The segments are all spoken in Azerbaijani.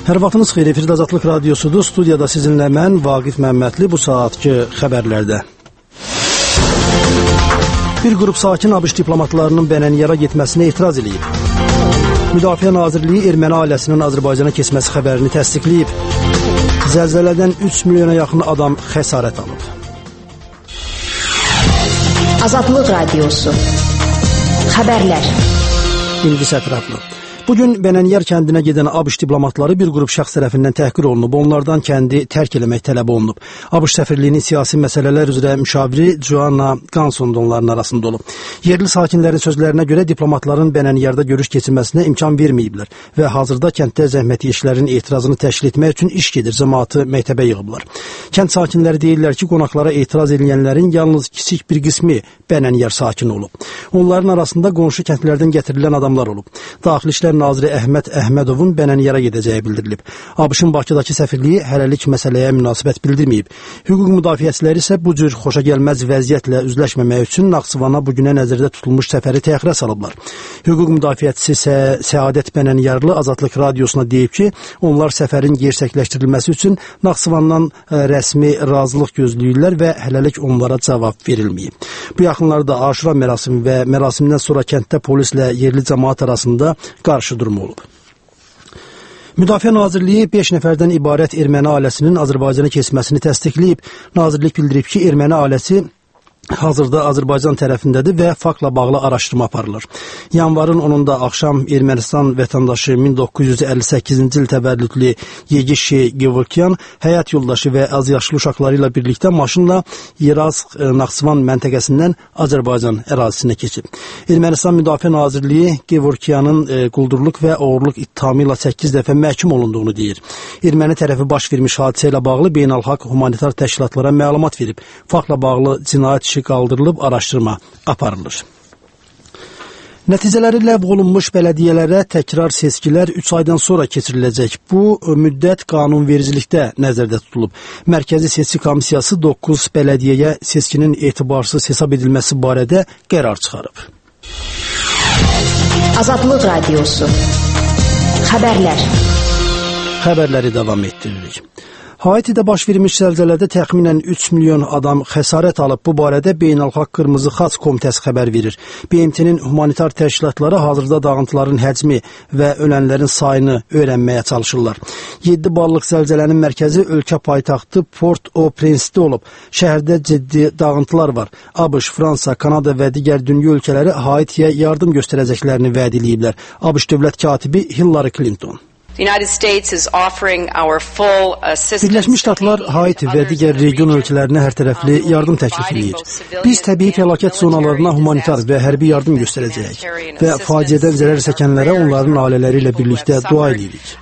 Hər vaxtınız xeyir, efirdə Azadlıq Radiosudur. Studiyada sizinlə mən, Vaqif Məmmədli, bu saatki xəbərlərdə. Bir qrup sakin ABŞ diplomatlarının Bənəniyara getməsinə etiraz edib. Müdafiə Nazirliyi erməni ailəsinin Azərbaycana keçməsi xəbərini təsdiqləyib. Zəlzələdən 3 milyona yaxın adam xəsarət alıb. Azadlıq Radiosu. Xəbərlər. İndi ətraflı. Bugün Bənəniyar kəndinə gedən ABŞ diplomatları bir qrup şəxs tərəfindən təhqir olunub. Onlardan kəndi tərk eləmək tələb olunub. ABŞ səfirliyinin siyasi məsələlər üzrə müşaviri Joanna Ganson da onların arasında olub. Yerli sakinlərin sözlərinə görə diplomatların Bənəniyarda görüş keçirməsinə imkan verməyiblər və hazırda kənddə zəhmətkeşlərin etirazını təşkil etmək üçün iş gedir, cəmaatı məktəbə yığıblar. Kənd sakinləri deyirlər ki, qonaqlara etiraz edilənlərin yalnız kiçik bir qismi Bənəniyar sakini olub. Onların arasında qonşu kəndlərdən gətirilən adamlar olub. Daxili İşlər Naziri Əhməd Əhmədovun Bənəniyara gedəcəyi bildirilib. ABŞ-ın Bakıdakı səfirliyi hələlik məsələyə münasibət bildirməyib. Hüquq müdafiəçiləri isə bu cür xoşagəlməz vəziyyətlə üzləşməmək üçün Naxçıvana bugünə nəzərdə tutulmuş səfəri təxirə salıblar. Hüquq müdafiəçisi Səadət Bənəniyarlı Azadlıq Radiosuna deyib ki, onlar səfərin gerçəkləşdirilməsi üçün Naxçıvandan rəsmi razılıq gözləyirlər və hələlik onlara cavab verilməyib. Bu yaxınlarda Aşura mərasimi və mərasimdən sonra kənddə polislə yerli cəmaat arasında qarşıdurma olub. Müdafiə Nazirliyi 5 nəfərdən ibarət erməni ailəsinin Azərbaycana keçməsini təsdiqləyib. Nazirlik bildirib ki, erməni ailəsi hazırda Azərbaycan tərəfindədir və faktla bağlı araşdırma aparılır. Yanvarın 10-da axşam Ermənistan vətəndaşı 1958-ci il təvəllüdlü Yegishi Gevorkyan həyat yoldaşı və azyaşlı uşaqları ilə birlikdə maşınla Yerazq Naxçıvan məntəqəsindən Azərbaycan ərazisinə keçib. Ermənistan Müdafiə Nazirliyi Gevorkyanın quldurluq və oğurluq ittihamı ilə 8 dəfə məhkum olunduğunu deyir. Erməni tərəfi baş vermiş hadisə ilə bağlı beynəlxalq humanitar təşkilatlara məlumat verib. Faktla bağlı cinayət işi qaldırılıb, araşdırma aparılır. Nəticələri ləğv olunmuş bələdiyyələrə təkrar seçkilər 3 aydan sonra keçiriləcək. Bu müddət qanunvericilikdə nəzərdə tutulub. Mərkəzi Seçki Komissiyası 9 bələdiyyəyə seçkinin etibarsız hesab edilməsi barədə qərar çıxarıb. Azadlıq Radiosu. Xəbərlər. Xəbərləri davam etdiririk. Haitidə baş vermiş zəlzələdə təxminən 3 milyon adam xəsarət alıb. Bu barədə Beynəlxalq Qırmızı Xaç Komitəsi xəbər verir. BMT-nin humanitar təşkilatları hazırda dağıntıların həcmi və ölənlərin sayını öyrənməyə çalışırlar. 7 ballıq zəlzələnin mərkəzi ölkə paytaxtı Port-au-Prince-də olub. Şəhərdə ciddi dağıntılar var. ABŞ, Fransa, Kanada və digər dünya ölkələri Haitiyə yardım göstərəcəklərini vəd ediblər. ABŞ dövlət katibi Hillary Clinton. Birləşmiş Ştatlar Haiti və digər region ölkələrinə hərtərəfli yardım təklif edir. Biz təbii fəlakət zonalarına humanitar və hərbi yardım göstərəcəyik və faciədən zərər çəkənlərə onların ailələri ilə birlikdə dua edirik.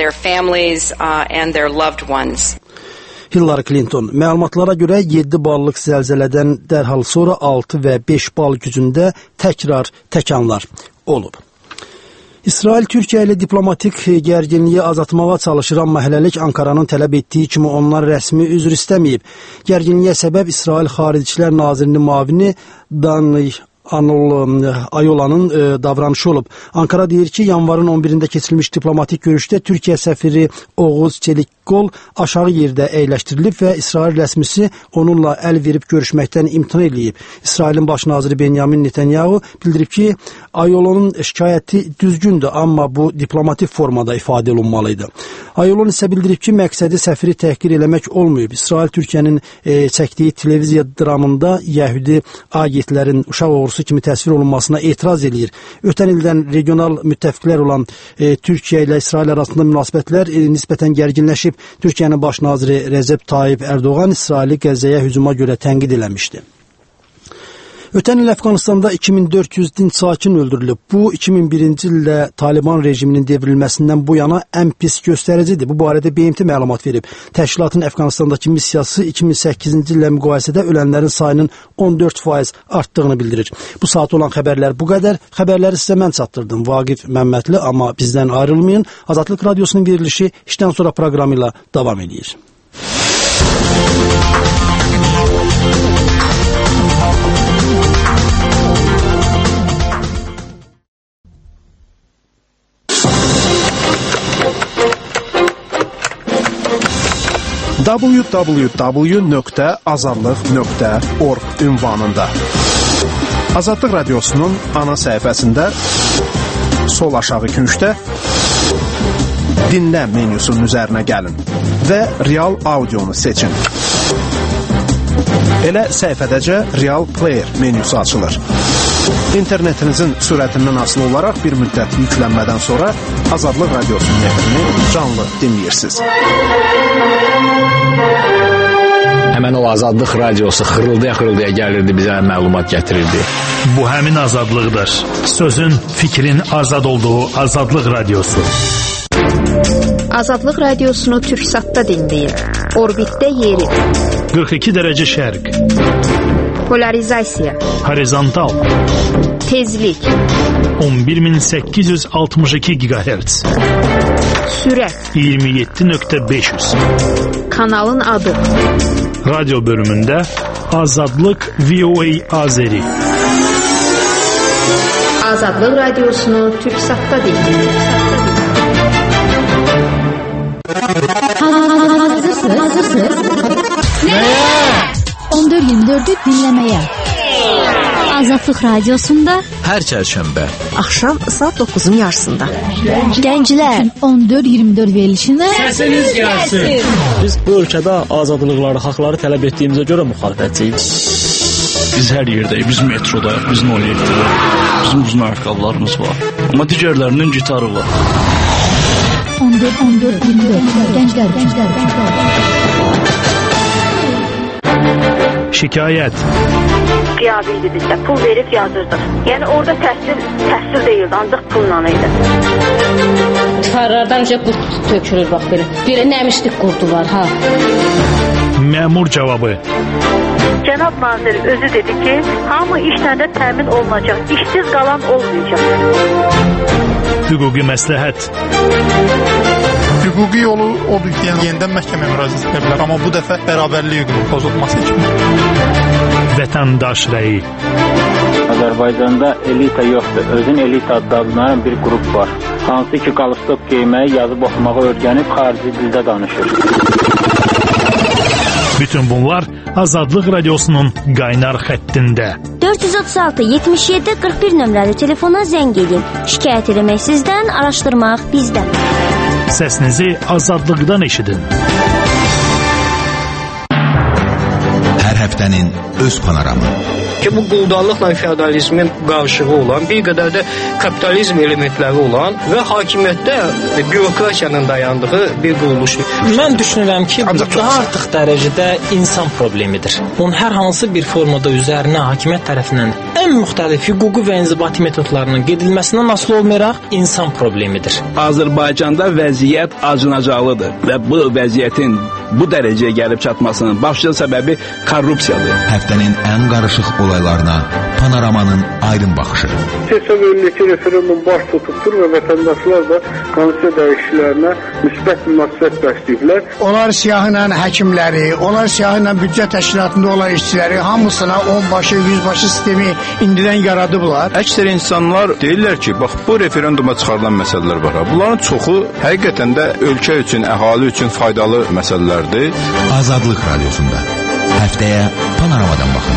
Hillary Clinton məlumatlara görə 7 ballıq zəlzələdən dərhal sonra 6 və 5 bal gücündə təkrar təkanlar olub. İsrail Türkiyə ilə diplomatik gərginliyi azaltmağa çalışır, amma hələlik Ankaranın tələb etdiyi kimi onlar rəsmi üzr istəməyib. Gərginliyə səbəb İsrail Xaricilər Nazirinin müavini Dani Ayolanın davranışı olub. Ankara deyir ki, yanvarın 11-də keçirilmiş diplomatik görüşdə Türkiyə səfiri Oğuz Çelikqol aşağı yerdə əyləşdirilib və İsrail rəsmisi onunla əl verib görüşməkdən imtina edib. İsrailin baş naziri Benyamin Netanyahu bildirib ki, Ayolanın şikayəti düzgündür, amma bu diplomatik formada ifadə olunmalıydı. Ayolon isə bildirib ki, məqsədi səfiri təhqir eləmək olmayıb. İsrail Türkiyənin çəkdiyi televiziya dramında Yəhudi agentlərin uşaq oğrusu kimi təsvir olunmasına etiraz edir. Ötən ildən regional müttəfiqlər olan Türkiyə ilə İsrail arasında münasibətlər nisbətən gərginləşib. Türkiyənin baş naziri Rəcəb Tayyip Ərdoğan İsraili Qəzzəyə hücuma görə tənqid eləmişdi. Ötən il Əfqanistanda 2400 dinc sakin öldürülüb. Bu, 2001-ci ildə Taliban rejiminin devrilməsindən bu yana ən pis göstəricidir. Bu barədə BMT məlumat verib. Təşkilatın Əfqanistandakı missiyası 2008-ci illə müqayisədə ölənlərin sayının 14% artdığını bildirir. Bu saat olan xəbərlər bu qədər. Xəbərləri sizə mən çatdırdım. Vaqif Məmmədli, amma bizdən ayrılmayın. Azadlıq Radiosunun verilişi işdən sonra proqramı ilə davam edir. www.azadlıq.org ünvanında. Azadlıq Radiosunun ana səhifəsində sol aşağı küncdə dinlə menyusunun üzərinə gəlin və real audionu seçin. Elə səhifədəcə Real Player menyusu açılır. İnternetinizin sürətindən asılı olaraq bir müddət yüklənmədən sonra Azadlıq Radiosunun nefrini canlı dinləyirsiniz. Həmən o Azadlıq Radiosu xırıldaya gəlirdi, bizə məlumat gətirirdi. Bu həmin azadlıqdır. Sözün, fikrin azad olduğu Azadlıq Radiosu. Azadlıq Radiosunu Türksatda dinləyin. Orbitdə yeri. 42 dərəcə şərq. Polarizasiya. Horizontal. Tezlik. 11862 GHz. Sürət. 27.500. Kanalın adı. Radyo bölümündə Azadlıq VOA Azeri. Azadlıq Radiosunu Türksatda dinləyin. Hazırsınız? Nəyə? 14-24'ü dinləməyə. Azadlıq Radiosunda Hər çərşənbə axşam saat 9'un yarısında. Gənclər 14-24 verilişinə Səsiniz gəlsin. Biz bu ölkədə azadlıqları, haqları tələb etdiyimizə görə müxalifətçiyik. Biz hər yerdəyik, biz metrodayıq, biz 07'də. Bizim uzun ayaqqabılarımız var. Amma digərlərinin gitarı var. 14-24 Gənclər. Şikayət. Qiyabildi bizdə, pul verib yazırdıq. Yəni orada təhsil deyildi, ancaq pulla idi. Divarlardan qurd tökülür, bax belə. Belə nəmişlik qurdu var, ha. Məmur cavabı. Cənab nazir özü dedi ki, hamı işlə də təmin olunacaq, işsiz qalan olmayacaq. Hüquqi məsləhət. Hüquqi yolu odur ki, yenidən məhkəməyə müraciət edə bilər, amma bu dəfə bərabərlik hüququnun pozulması üçün. Vətəndaş rəyi. Azərbaycanda elita yoxdur. Özün elita adlanan bir qrup var. Hansı ki, qalstok geyməyi, yazıb oxumağı öyrənib xarici dildə danışır. Bütün bunlar Azadlıq Radiosunun qaynar xəttində. 436-77-41 nömrəli telefona zəng edin. Şikayət eləmək sizdən, araşdırmaq bizdən. Səsinizi azadlıqdan eşidin. Hər həftənin öz panoramı. Ki bu quldarlıqla feodalizmin qarşılığı olan, bir qədər də kapitalizm elementləri olan və hakimiyyətdə bürokrasiyanın dayandığı bir quruluşdur. Mən düşünürəm ki, bu daha artıq dərəcədə insan problemidir. Bunun hər hansı bir formada üzərinə hakimiyyət tərəfindən ən müxtəlif hüquqi və inzibati metodlarının gedilməsindən asılı olmayaraq insan problemidir. Azərbaycanda vəziyyət acınacaqlıdır və bu vəziyyətin bu dərəcəyə gəlib çatmasının başlıca səbəbi korrupsiyadır. Həftənin ən qarışıq olaylarına Panoramanın aydın baxışı. Hesab edilir ki, referendum baş tutubdur və vətəndaşlar da konstitusiya dəyişikliklərinə müsbət münasibət bəsləyiblər. Onlar siyahıyla həkimləri, onlar siyahıyla büdcə təşkilatında olan işçiləri hamısına 10 başı, 100 başı sistemi indidən yaradıblar. Əksər insanlar deyirlər ki, bax bu referenduma çıxarılan məsələlər var. Bunların çoxu həqiqətən də ölkə üçün, əhali üçün faydalı məsələlərdir. Azadlıq Radiosunda həftəyə Panoramadan baxın.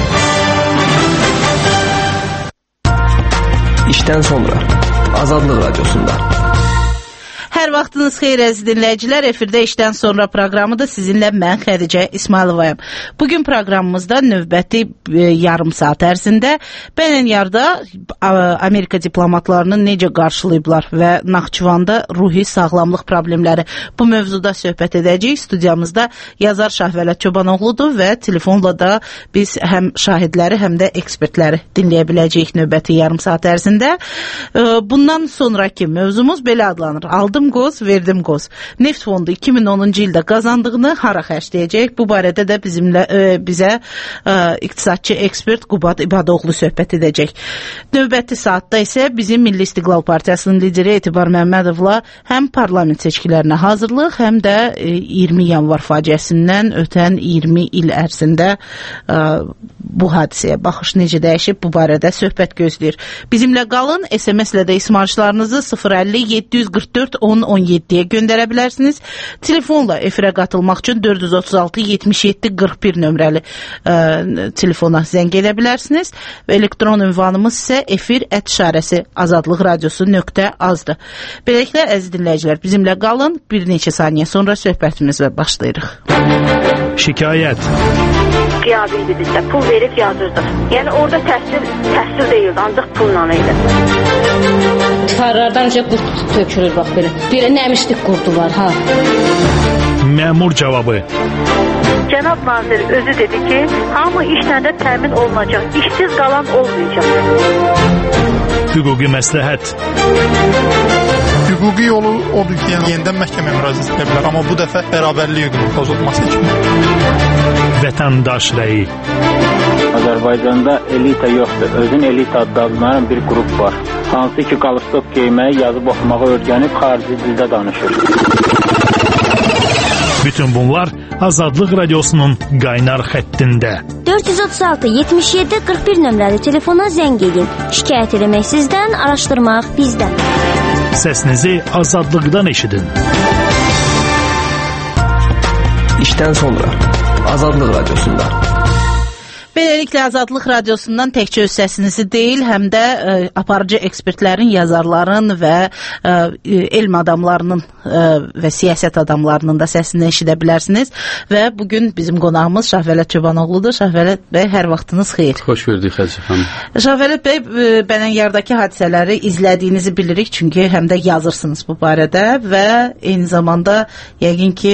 İşdən sonra Azadlıq Radiosunda. Hər vaxtınız xeyir əziz dinləyicilər, efirdə işdən sonra proqramıdır. Sizinlə mən Xədicə İsmayılovayım. Bugün proqramımızda növbəti yarım saat ərzində Bənənyarda Amerika diplomatlarının necə qarşılayıblar və Naxçıvanda ruhi sağlamlıq problemləri. Bu mövzuda söhbət edəcəyik. Studiyamızda yazar Şahvələt Çobanoğludur və telefonla da biz həm şahidləri, həm də ekspertləri dinləyə biləcəyik növbəti yarım saat ərzində. Bundan sonraki mövzumuz belə adlanır. Aldım qoz, verdim qoz. Neft fondu 2010-cu ildə qazandığını hara xərcləyəcək? Bu barədə də bizə iqtisadçı ekspert Qubad İbadoğlu söhbət edəcək. Növbəti saatda isə bizim Milli İstiqlal Partiyasının lideri Etibar Məmmədovla həm parlament seçkilərinə hazırlıq, həm də 20 yanvar faciəsindən ötən 20 il ərzində bu hadisəyə baxış necə dəyişib, bu barədə söhbət gözləyir. Bizimlə qalın, SMS-lə də ismarışlarınızı 050 744 10 17-yə göndərə bilərsiniz. Telefonla efirə qatılmaq üçün 436-77-41 nömrəli telefona zəng edə bilərsiniz. Və elektron ünvanımız isə efir@azadlıqradiosu.az-dır. Beləliklə, əziz dinləyicilər, bizimlə qalın. Bir neçə saniyə sonra söhbətimizə başlayırıq. Şikayət. Qiyabi idi bizdə. Pul verib yazırdıq. Yəni orada təhsil deyildi, ancaq pulla idi. Tifarlardan önce qurt tökülür bax belə. Belə nəmişlik qurdu var ha. Məmur cavabı. Cənab nazir özü dedi ki, hamı işlə də təmin olunacaq. İşsiz qalan olmayacaq. Hüquqi məsləhət. Hüquqi yolu odur ki, yenidən məhkəməyə müraciət edə bilər, amma bu dəfə bərabərlik hüququnun pozulması kimi. Vətəndaş rəyi. Azərbaycanda elita yoxdur. Özün elita adlanan bir qrup var. Hansı ki, qalstok geyməyi, yazıb oxumağı öyrənib xarici dildə danışır. Bütün bunlar Azadlıq Radiosunun qaynar xəttində. 436-77-41 nömrəli telefona zəng edin. Şikayət eləmək sizdən, araşdırmaq bizdən. Səsinizi Azadlıqdan eşidin. İşdən sonra Azadlıq Radiosunda. Beləliklə, Azadlıq Radiosundan təkcə öz səsinizi deyil, həm də aparıcı ekspertlərin, yazarların və elm adamlarının və siyasət adamlarının da səsini eşidə bilərsiniz. Və bugün bizim qonağımız Şahvələt Çobanoğludur. Şahvələt bəy, hər vaxtınız xeyir. Xoş gördük, Xəcə xanım. Şahvələt bəy, Bənənyardakı hadisələri izlədiyinizi bilirik, çünki həm də yazırsınız bu barədə və eyni zamanda yəqin ki,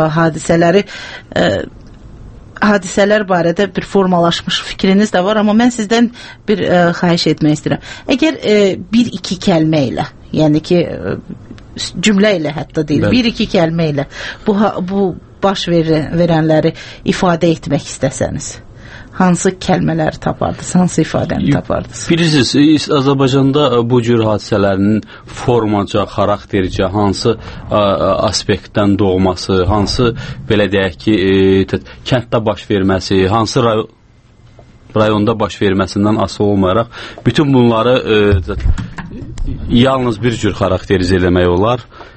hadisələr barədə bir formalaşmış fikriniz də var, amma mən sizdən bir xahiş etmək istəyirəm. Əgər bir-iki kəlmə ilə, yəni ki, cümlə ilə hətta deyil, bir-iki kəlmə ilə bu baş verənləri ifadə etmək istəsəniz, hansı kəlmələri tapardınız, hansı ifadəni tapardınız? Bilirsiniz, Azərbaycanda bu cür hadisələrin formaca, xaraktericə, hansı aspektdən doğması, hansı, belə deyək ki, kənddə baş verməsi, hansı rayonda baş verməsindən asılı olmayaraq, bütün bunları yalnız bir cür xarakterizə eləmək olar.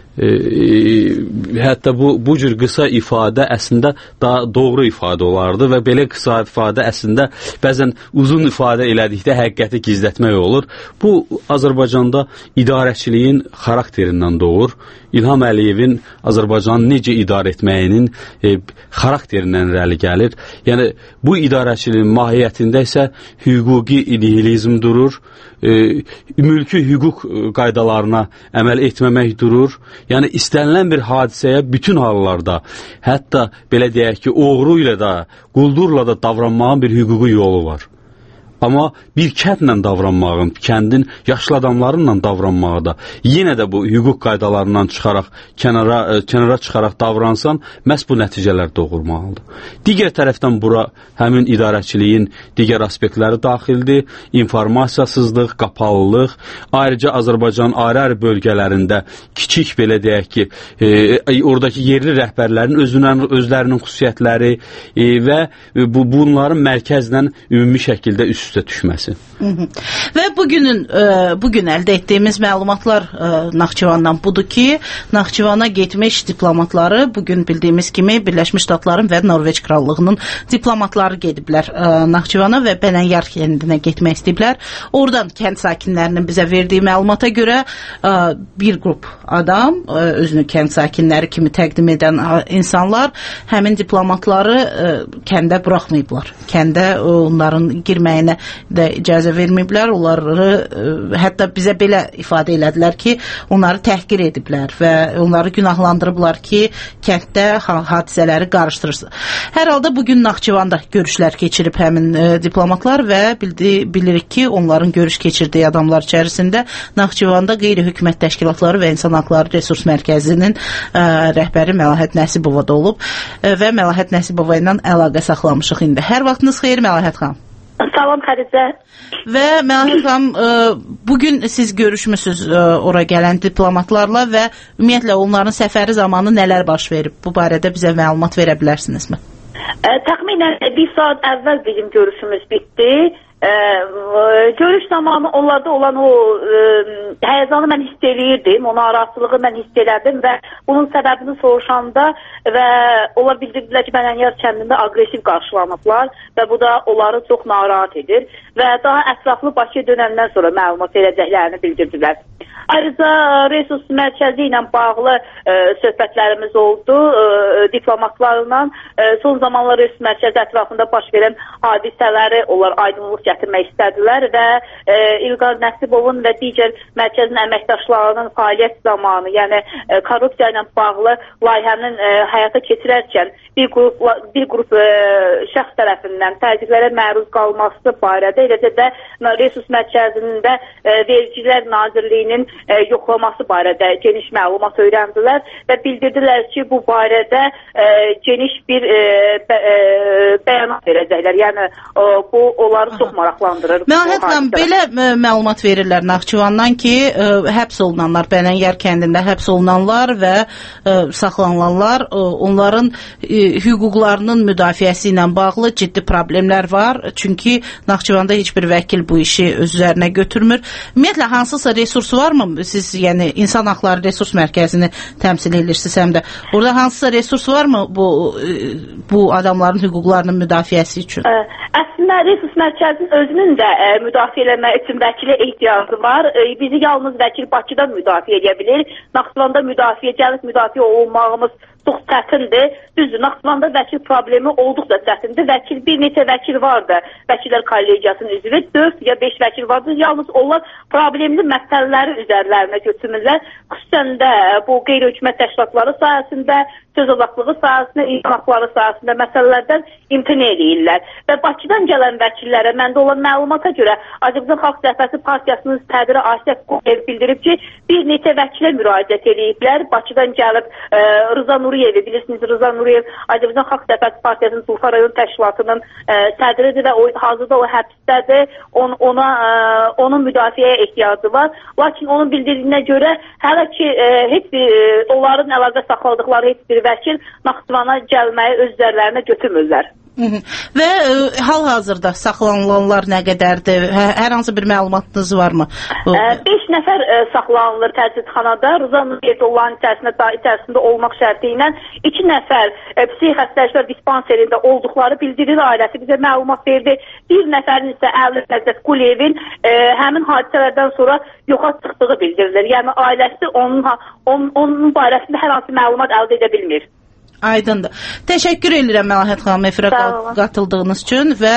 Hətta bu cür qısa ifadə əslində daha doğru ifadə olardı və belə qısa ifadə əslində bəzən uzun ifadə elədikdə həqiqəti gizlətmək olur. Bu Azərbaycanda idarəçiliyin xarakterindən doğur. İlham Əliyevin Azərbaycanı necə idarə etməyinin xarakterindən irəli gəlir. Yəni bu idarəçiliyin mahiyyətində isə hüquqi nihilizm durur, mülki hüquq qaydalarına əməl etməmək durur. Yəni istənilən bir hadisəyə bütün hallarda, hətta belə deyək ki, oğru ilə də, quldurla da davranmağın bir hüquqi yolu var. Amma bir kəndlə davranmağın, kəndin yaşlı adamlarla davranmağı da, yenə də bu hüquq qaydalarından çıxaraq, kənara çıxaraq davransan, məhz bu nəticələr doğurmalıdır. Digər tərəfdən bura həmin idarəçiliyin digər aspektləri daxildir, informasiyasızlıq, qapalılıq, ayrıca Azərbaycan ayrı-ayrı bölgələrində kiçik, belə deyək ki, oradakı yerli rəhbərlərin özlərinin xüsusiyyətləri və bunların mərkəzlə ümumi şəkildə üst-üstə düşməsi. Və bugün əldə etdiyimiz məlumatlar Naxçıvandan budur ki, Naxçıvana getmiş diplomatları bugün bildiyimiz kimi Birləşmiş Ştatların və Norveç Krallığının diplomatları gediblər Naxçıvana və Bənənyar kəndinə getmək istəyiblər. Oradan kənd sakinlərinin bizə verdiyi məlumata görə bir qrup adam, özünü kənd sakinləri kimi təqdim edən insanlar həmin diplomatları kəndə buraxmayıblar. Kəndə onların girməyinə də icazə verməyiblər. Onları hətta bizə belə ifadə elədilər ki, onları təhqir ediblər və onları günahlandırıblar ki, kənddə hadisələri qarışdırırsın. Hər halda bugün Naxçıvanda görüşlər keçirib həmin diplomatlar və bilirik ki, onların görüş keçirdiyi adamlar içərisində Naxçıvanda qeyri-hökumət təşkilatları və İnsan Haqları Resurs Mərkəzinin rəhbəri Məlahət Nəsibova da olub və Məlahət Nəsibova ilə əlaqə saxlamışıq indi. Hər vaxtınız xeyir Məlahət xanım. Salam Xədicə. Və Məlahət xanım, bugün siz görüşmüsünüz ora gələn diplomatlarla və ümumiyyətlə onların səfəri zamanı nələr baş verib? Bu barədə bizə məlumat verə bilərsinizmi? Təxminən bir saat əvvəl bizim görüşümüz bitdi. görüş zamanı onlarda olan o həyəcanı mən hiss eləyirdim, o narahatsızlığı mən hiss elədim və bunun səbəbini soruşanda və onlar bildirdilər ki, Bənənyar kəndində aqressiv qarşılanıblar və bu da onları çox narahat edir və daha ətraflı Bakıya dönəndən sonra məlumat verəcəklərini bildirdilər. Ayrıca resurs mərkəzi ilə bağlı söhbətlərimiz oldu diplomatlarla. Son zamanlar resurs mərkəzi ətrafında baş verən hadisələri onlar aydınlıq gətirmək istədilər və İlqar Nəsibovun və digər mərkəzin əməkdaşlarının fəaliyyət zamanı, yəni korrupsiya ilə bağlı layihənin həyata keçirərkən bir qrup şəxs tərəfindən təzyiqlərə məruz qalması barədə, eləcə də resurs mərkəzində Vergilər Nazirliyinin yoxlaması barədə geniş məlumat öyrəndilər və bildirdilər ki, bu barədə geniş bir bəyanat verəcəklər. Yəni bu onları çox maraqlandırır. Məlahət xanım, belə məlumat verirlər Naxçıvandan ki, həbs olunanlar, Bənənyar kəndində həbs olunanlar və saxlanılanlar, onların hüquqlarının müdafiəsi ilə bağlı ciddi problemlər var. Çünki Naxçıvanda heç bir vəkil bu işi öz üzərinə götürmür. Ümumiyyətlə, hansısa resurs varmı? Siz, yəni, İnsan Haqları Resurs Mərkəzini təmsil edirsiniz həm də. Orada hansısa resurs varmı bu adamların hüquqlarının müdafiəsi üçün? Əslində, resurs mərkəzinin özünün də müdafiə eləmək üçün vəkilə ehtiyacı var. Bizi yalnız vəkil Bakıdan müdafiə edə bilir. Naxçıvanda gəlib müdafiə olmağımız çox çətindir. Düzdür, Naxçıvanda vəkil problemi olduqca çətindir. Bir neçə vəkil vardı. Vəkillər kollegiyasının üzvü 4 ya 5 vəkil vardı. Yalnız onlar problemli məsələləri üzərlərinə götürürlər. Xüsusən də bu qeyri-hökumət təşkilatları sayəsində, söz azadlığı sayəsində, insan haqları sayəsində məsələlərdən imtina edirlər. Və Bakıdan gələn vəkillərə məndə olan məlumata görə Azərbaycan Xalq Cəbhəsi Partiyasının sədri Asif Qoyev bildirib ki, bir neçə vəkilə müraciət ediblər. Bakıdan gəlib Rıza Nuriyevi, bilirsiniz, Rıza Nuriyev Azərbaycan Xalq Cəbhəsi Partiyasının Zulfa rayon təşkilatının sədridir və hazırda o həbsdədir. Onun müdafiəyə ehtiyacı var. Lakin onun bildirdiyinə görə hələ ki heç bir onların əlaqə saxladıqları heç bir vəkil Naxçıvana gəlməyi öz üzərlərinə götürmürlər. Və hal-hazırda saxlanılanlar nə qədərdir? Hər hansı bir məlumatınız varmı? 5 nəfər saxlanılır təcridxanada. Rıza Nuriyev onların içərisində olmaq şərti ilə 2 nəfər psixi xəstəliklər dispanserində olduqları bildirir, ailəsi bizə məlumat verdi. Bir nəfərin isə Əli Nəzət Quliyevin həmin hadisələrdən sonra yoxa çıxdığı bildirilir. Yəni ailəsi onun barəsində hər hansı məlumat əldə edə bilmir. Aydındır. Təşəkkür edirəm Məlahət xanım efirə qatıldığınız üçün və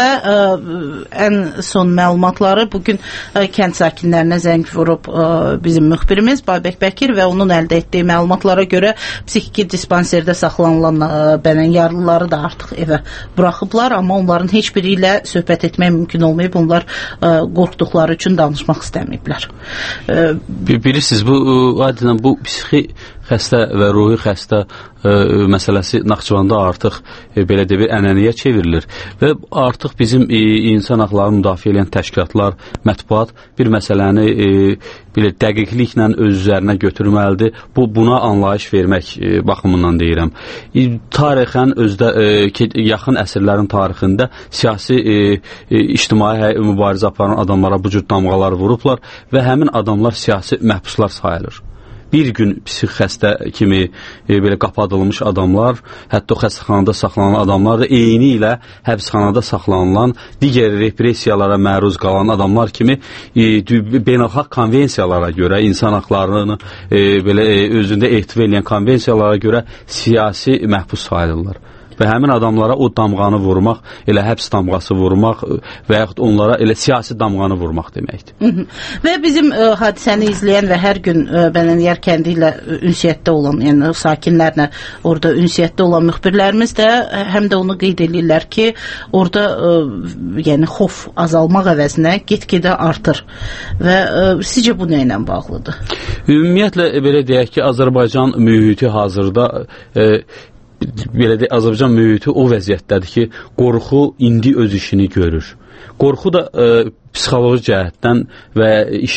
ən son məlumatları bugün kənd sakinlərinə zəng vurub bizim müxbirimiz Babək Bəkir və onun əldə etdiyi məlumatlara görə psixiki dispanserdə saxlanılan Bənənyarlıları da artıq evə buraxıblar, amma onların heç biri ilə söhbət etmək mümkün olmayıb. Onlar qorxduqları üçün danışmaq istəməyiblər. Bilirsiniz, bu psixi xəstə və ruhi xəstə məsələsi Naxçıvanda artıq belə də bir ənənəyə çevrilir və artıq bizim insan haqlarını müdafiə edən təşkilatlar, mətbuat bir məsələni belə dəqiqliklə öz üzərinə götürməlidir. Buna anlayış vermək baxımından deyirəm. Tarixən özdə yaxın əsrlərin tarixində siyasi ictimai mübarizə aparan adamlara bu cür damğalar vurublar və həmin adamlar siyasi məhbuslar sayılır. Bir gün psixi xəstə kimi belə qapadılmış adamlar, hətta xəstəxanada saxlanılan adamlar da eyni ilə həbsxanada saxlanılan, digər repressiyalara məruz qalan adamlar kimi beynəlxalq konvensiyalara görə, insan haqlarını belə özündə ehtiva edən konvensiyalara görə siyasi məhbus sayılırlar. Və həmin adamlara o damğanı vurmaq, elə həbs damğası vurmaq və yaxud onlara elə siyasi damğanı vurmaq deməkdir. Və bizim hadisəni izləyən və hər gün Bənənyar kəndi ilə ünsiyyətdə olan, yəni sakinlərlə orada ünsiyyətdə olan müxbirlərimiz də həm də onu qeyd edirlər ki, orada yəni xof azalmaq əvəzinə get-gedə artır. Və sizcə bu nə ilə bağlıdır? Ümumiyyətlə, belə deyək ki, Azərbaycan mühiti hazırda Azərbaycan mühiti o vəziyyətdədir ki, qorxu indi öz işini görür. Qorxu da psixoloji cəhətdən və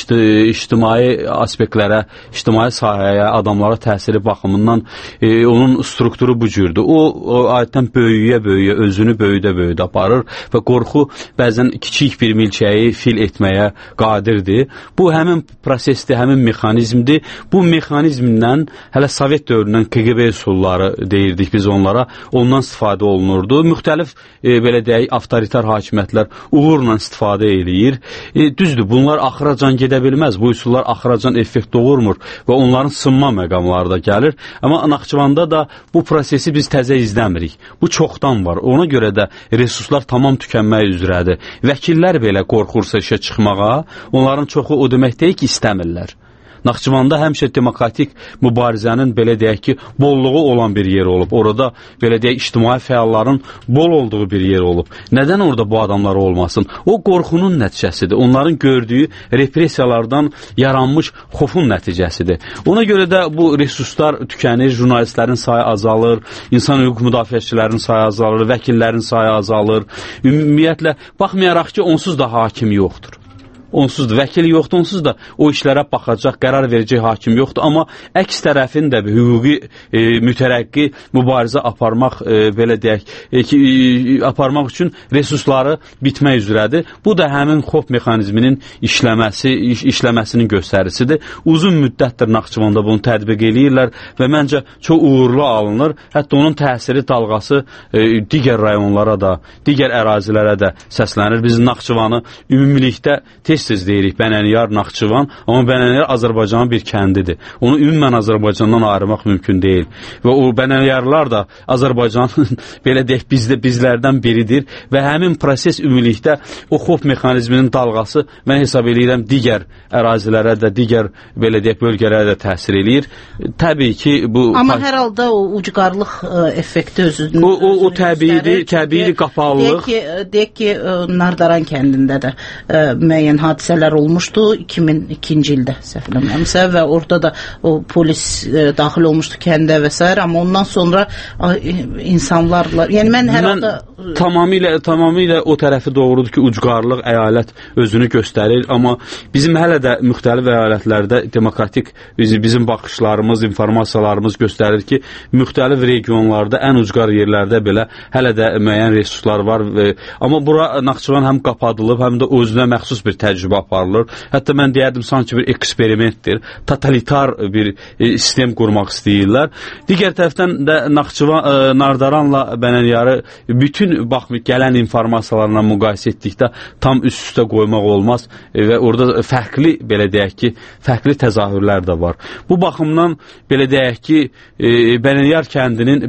ictimai aspektlərə, ictimai sahəyə, adamlara təsiri baxımından onun strukturu bu cürdür. O adətən böyüyə-böyüyə, özünü böyüdə-böyüdə aparır və qorxu bəzən kiçik bir milçəyi fil etməyə qadirdir. Bu həmin prosesdir, həmin mexanizmdir. Bu mexanizmdən hələ Sovet dövründən KGB üsulları deyirdik biz onlara, ondan istifadə olunurdu. Müxtəlif, belə deyək, avtoritar hakimiyyətlər uğurla istifadə eləyir. Düzdür, bunlar axıracan gedə bilməz. Bu üsullar axıracan effekt doğurmur və onların sınma məqamları da gəlir. Amma Naxçıvanda da bu prosesi biz təzə izləmirik. Bu çoxdan var. Ona görə də resurslar tamam tükənmək üzrədir. Vəkillər belə qorxursa işə çıxmağa, onların çoxu o demək deyil ki, istəmirlər. Naxçıvanda həmişə demokratik mübarizənin, belə deyək ki, bolluğu olan bir yer olub. Orada, belə deyək, ictimai fəalların bol olduğu bir yer olub. Nədən orada bu adamlar olmasın? O qorxunun nəticəsidir. Onların gördüyü repressiyalardan yaranmış xofun nəticəsidir. Ona görə də bu resurslar tükənir, jurnalistlərin sayı azalır, insan hüquq müdafiəçilərin sayı azalır, vəkillərin sayı azalır. Ümumiyyətlə, baxmayaraq ki, onsuz da hakim yoxdur. Onsuz da, vəkil yoxdur, onsuz da o işlərə baxacaq, qərar verəcək hakim yoxdur. Amma əks tərəfin də hüquqi mütərəqqi mübarizə aparmaq, belə deyək, aparmaq üçün resursları bitmək üzrədir. Bu da həmin xof mexanizminin işləməsinin göstəricisidir. Uzun müddətdir Naxçıvanda bunu tətbiq eləyirlər və məncə çox uğurlu alınır. Hətta onun təsiri dalğası digər rayonlara da, digər ərazilərə də səslənir. Biz Naxçıvanı ümumilikdə tez deyirik, Bənəniyar, Naxçıvan, amma Bənəniyar Azərbaycanın bir kəndidir. Onu ümumən Azərbaycandan ayırmaq mümkün deyil. Və o Bənəniyarlar da Azərbaycanın, belə deyək, bizlərdən biridir və həmin proses ümumilikdə o xof mexanizminin dalğası mən hesab edirəm digər ərazilərə də, digər, belə deyək, bölgələrə də təsir eləyir. Təbii ki, bu... Amma hər halda o ucqarlıq effekti özünü... O təbii qapalılıq... Deyək ki, Nardaran kəndində də müəyyən hadisələr olmuşdu 2002-ci ildə səhv eləmirəmsə və orada da o polis daxil olmuşdu kəndə və s. amma ondan sonra insanlarla, yəni mən hər halda tamamilə o tərəfi doğrudur ki, ucqarlıq əyalət özünü göstərir, amma bizim hələ də müxtəlif əyalətlərdə demokratik bizim baxışlarımız, informasiyalarımız göstərir ki, müxtəlif regionlarda, ən ucqar yerlərdə belə hələ də müəyyən resurslar var amma bura Naxçıvan həm qapadılıb, həm də özünə məxsus bir təcrübə aparılır. Hətta mən deyərdim, sanki bir eksperimentdir. Totalitar bir sistem qurmaq istəyirlər. Digər tərəfdən də Naxçıvan, Nardaranla Bənəniyarı bütün gələn informasiyalarla müqayisə etdikdə tam üst-üstə qoymaq olmaz və orada fərqli, belə deyək ki, fərqli təzahürlər də var. Bu baxımdan, belə deyək ki, Bənəniyar kəndinin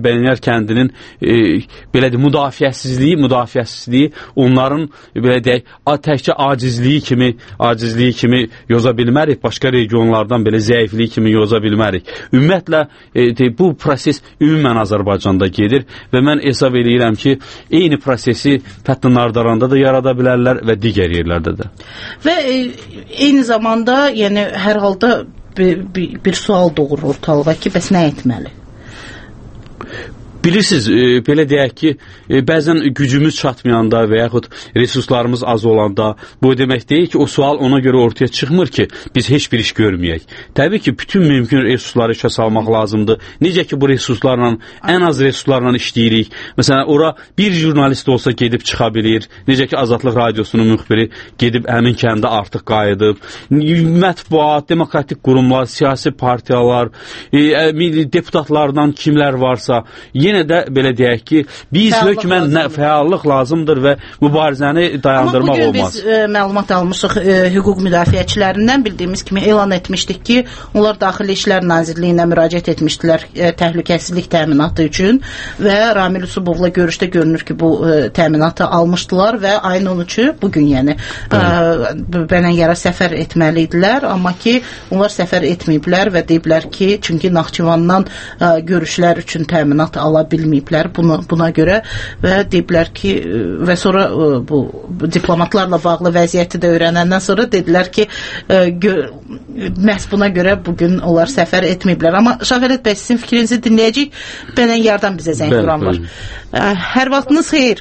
belə deyək, müdafiəsizliyi onların, belə deyək, təkcə acizliyi kimi yoza bilmərik, başqa regionlardan belə zəifliyi kimi yoza bilmərik. Ümumiyyətlə, bu proses ümumən Azərbaycanda gedir və mən hesab edirəm ki, eyni prosesi hətta Nardaranda da yarada bilərlər və digər yerlərdə də. Və eyni zamanda, yəni hər halda bir sual doğurur ortalığa ki, bəs nə etməli? Bilirsiniz, belə deyək ki, bəzən gücümüz çatmayanda və yaxud resurslarımız az olanda, bu demək deyil ki, o sual ona görə ortaya çıxmır ki, biz heç bir iş görməyək. Təbii ki, bütün mümkün resursları işə salmaq lazımdır. Necə ki, bu resurslarla, ən az resurslarla işləyirik. Məsələn, ora bir jurnalist olsa gedib çıxa bilir. Necə ki, Azadlıq Radiosunun müxbiri gedib həmin kəndə artıq qayıdıb. Mətbuat, demokratik qurumlar, siyasi partiyalar, deputatlardan kimlər varsa, yenə də belə deyək ki, biz hökmən fəallıq lazımdır və mübarizəni dayandırmaq olmaz. Amma bugün biz məlumat almışıq hüquq müdafiəçilərindən, bildiyimiz kimi elan etmişdik ki, onlar Daxili İşlər Nazirliyinə müraciət etmişdilər təhlükəsizlik təminatı üçün və Ramil Usubovla görüşdə görünür ki, bu təminatı almışdılar və ayın 13-ü bugün, yəni Bənənyara səfər etməli idilər, amma ki, onlar səfər etməyiblər və deyiblər ki, çünki Naxçıvandan görüşlər üçün təminat ala bilməyiblər buna görə və deyiblər ki, və sonra bu diplomatlarla bağlı vəziyyəti də öyrənəndən sonra dedilər ki, məhz buna görə bugün onlar səfər etməyiblər. Amma Şəfərət bəy, sizin fikrinizi dinləyəcək, Bənənyardan bizə zəng vuran var. Hər vaxtınız xeyir.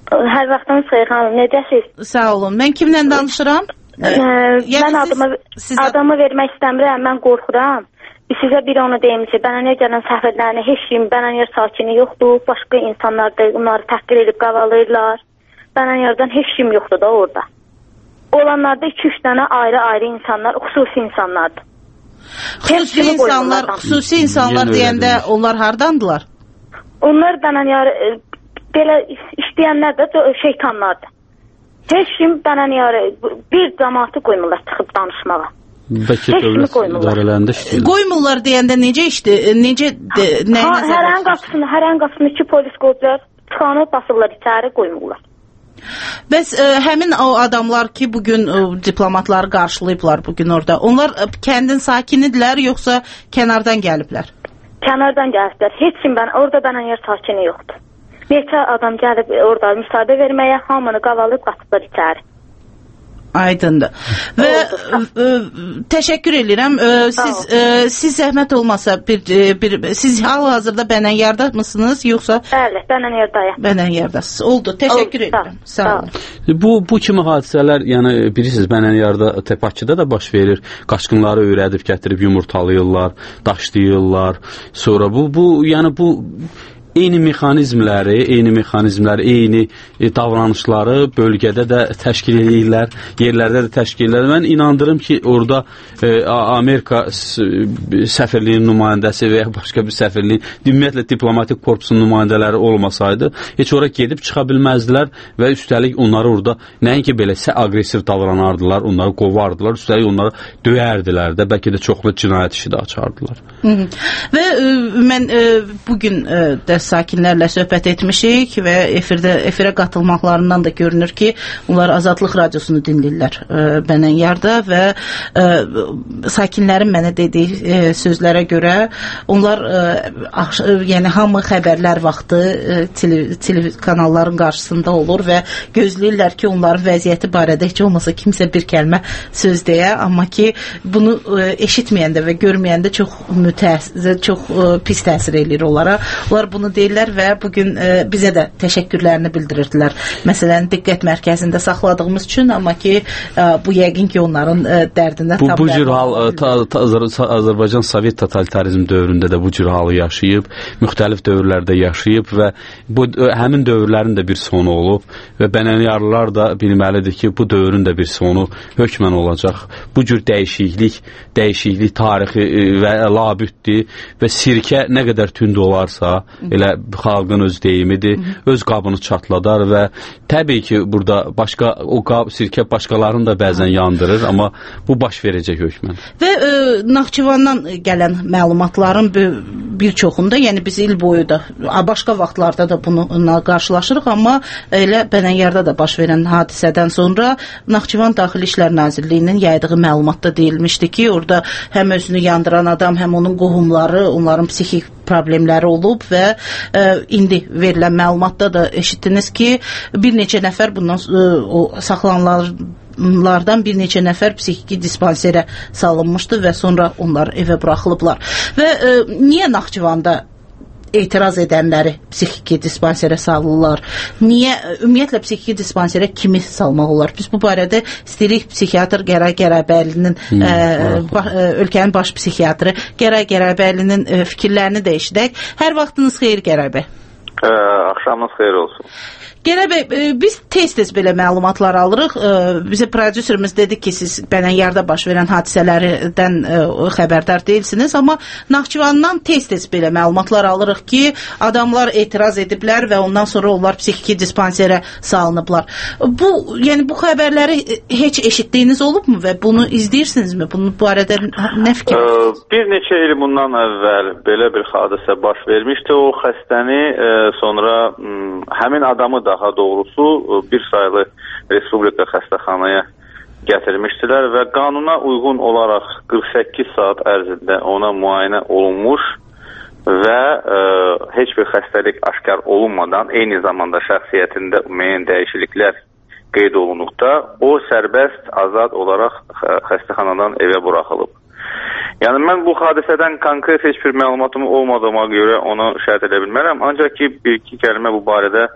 Hər vaxtınız xeyir xanım, necəsiz? Sağ olun. Mən kimlə danışıram? Mən adamı vermək istəmirəm, mən qorxuram. Sizə bir onu deyim ki, Bənəniyə gələn səhvələrini heç kim, Bənəniyə sakini yoxdur, başqa insanlar da onları təhqir edib qavalayırlar. Bənəniyədən heç kim yoxdur da orada. Olanlarda 2-3 dənə ayrı-ayrı insanlar, xüsusi insanlardır. Xüsusi insanlar deyəndə onlar hardandılar? Onlar Bənəniyə belə işləyənlər də şeytanlardır. Heç kim Bənəniyyə bir cəmaatı qoymurlar çıxıb danışmağa. Bəlkə dövlət idarələrində işləyirlər. Qoymurlar deyəndə necə işdir? Hərənin qapısını 2 polis qoyublar, çıxanıb basırlar içəri qoymurlar. Bəs həmin o adamlar ki, bugün diplomatları qarşılayıblar bugün orada, onlar kəndin sakinidirlər, yoxsa kənardan gəliblər? Kənardan gəliblər. Heç kim orada Bənəniyə sakini yoxdur. Neçə adam gəlib orada müsahidə verməyə, hamını qavalayıb qatıblar içəri. Aydındır. Və təşəkkür edirəm. Siz zəhmət olmasa siz hal-hazırda Bənənyarda mısınız, yoxsa? Bəli, Bənənyardayam. Bənənyardasınız. Oldu. Təşəkkür edirəm. Sağ olun. Bu kimi hadisələr, yəni bilirsiniz, Bənənyarda, Bakıda da baş verir. Qaçqınları öyrədib gətirib yumurtalayırlar, daşlayırlar. Sonra yəni bu eyni mexanizmləri, eyni davranışları bölgədə də təşkil edirlər, yerlərdə də təşkil edirlər. Mən inandırım ki, orada Amerika səfirliyinin nümayəndəsi və ya başqa bir səfirliyin, ümumiyyətlə diplomatik korpusun nümayəndələri olmasaydı, heç ora gedib çıxa bilməzdilər və üstəlik onları orada nəinki belə aqressiv davranardılar, onları qovardılar, üstəlik onları döyərdilər də, bəlkə də çoxlu cinayət işi də açardılar. Və mən bugün də sakinlərlə söhbət etmişik və efirə qatılmaqlarından da görünür ki, onlar Azadlıq radiosunu dinləyirlər Bənənyarda və sakinlərin mənə dediyi sözlərə görə onlar yəni hamı xəbərlər vaxtı telekanalların qarşısında olur və gözləyirlər ki, onların vəziyyəti barədə heç olmasa kimsə bir kəlmə söz deyə, amma ki bunu eşitməyəndə və görməyəndə çox pis təsir eləyir onlara. Onlar bunu deyirlər və bugün bizə də təşəkkürlərini bildirirdilər. Məsələn, diqqət mərkəzində saxladığımız üçün, amma ki bu yəqin ki onların dərdindən tam bu cür hal Azərbaycan Sovet totalitarizm dövründə də bu cür halı yaşayıb, müxtəlif dövrlərdə yaşayıb və həmin dövrlərin də bir sonu olub və Bənənyarlılar da bilməlidir ki, bu dövrün də bir sonu hökmən olacaq. Bu cür dəyişiklik tarixi və labüddür və sirkə nə qədər tünd olarsa, elə xalqın öz deyimidir, öz qabını çatladar və təbii ki, burada sirkə başqalarını da bəzən yandırır, amma bu baş verəcək hökmən. Və Naxçıvandan gələn məlumatların bir çoxunda, yəni biz il boyu da, başqa vaxtlarda da bununla qarşılaşırıq, amma elə Bənənyarda da baş verən hadisədən sonra Naxçıvan Daxili İşlər Nazirliyinin yaydığı məlumatda deyilmişdi ki, orada həm özünü yandıran adam, həm onun qohumları, onların psixik problemləri olub və indi verilən məlumatda da eşitdiniz ki, bir neçə nəfər bundan saxlananlardan bir neçə nəfər psixiki dispanserə salınmışdı və sonra onlar evə buraxılıblar. Və niyə Naxçıvanda etiraz edənləri psixiki dispanserə salırlar? Niyə ümumiyyətlə psixiki dispanserə kimi salmaq olar? Biz bu barədə istəyirik psixiatr Gəray Gəraybəylinin ölkənin baş psixiatrı Gəray Gəraybəylinin fikirlərini də eşidək. Hər vaxtınız xeyir Gəray bəy. Axşamınız xeyir olsun. Gələ bəy, biz tez-tez belə məlumatlar alırıq. Bizə prodüserimiz dedi ki, siz Bənənyarda baş verən hadisələrdən xəbərdar deyilsiniz, amma Naxçıvandan tez-tez belə məlumatlar alırıq ki, adamlar etiraz ediblər və ondan sonra onlar psixiki dispanserə salınıblar. Yəni bu xəbərləri heç eşitdiyiniz olubmu və bunu izləyirsinizmi? Bunun barədə nə fikir? Bir neçə il bundan əvvəl belə bir hadisə baş vermişdi. O xəstəni sonra həmin adamı daha doğrusu bir sayılı Respublika xəstəxanaya gətirmişdilər və qanuna uyğun olaraq 48 saat ərzində ona müayinə olunmuş və heç bir xəstəlik aşkar olunmadan, eyni zamanda şəxsiyyətində müəyyən dəyişikliklər qeyd olunduqda o sərbəst, azad olaraq xəstəxanadan evə buraxılıb. Yəni mən bu hadisədən konkret heç bir məlumatım olmadığıma görə onu şəhid edə bilmərəm, ancaq ki bir-iki kəlmə bu barədə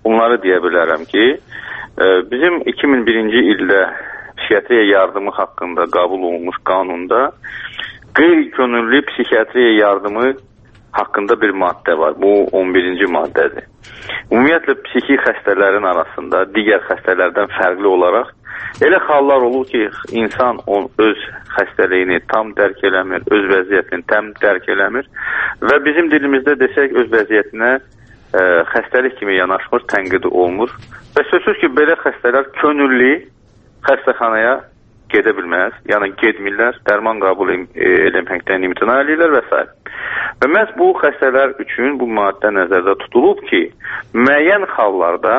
bunları deyə bilərəm ki, bizim 2001-ci ildə psixiatriya yardımı haqqında qəbul olunmuş qanunda qeyri-könüllü psixiatriya yardımı haqqında bir maddə var. Bu 11-ci maddədir. Ümumiyyətlə, psixi xəstələrin arasında digər xəstələrdən fərqli olaraq elə hallar olur ki, insan öz xəstəliyini tam dərk eləmir, öz vəziyyətini tam dərk eləmir və bizim dilimizdə desək, öz vəziyyətinə xəstəlik kimi yanaşmır, tənqid olunur və sözsüz ki, belə xəstələr könüllü xəstəxanaya gedə bilməz, yəni gedmirlər, dərman qəbul eləməkdən imtina edirlər və s. Və məhz bu xəstələr üçün bu maddə nəzərdə tutulub ki, müəyyən hallarda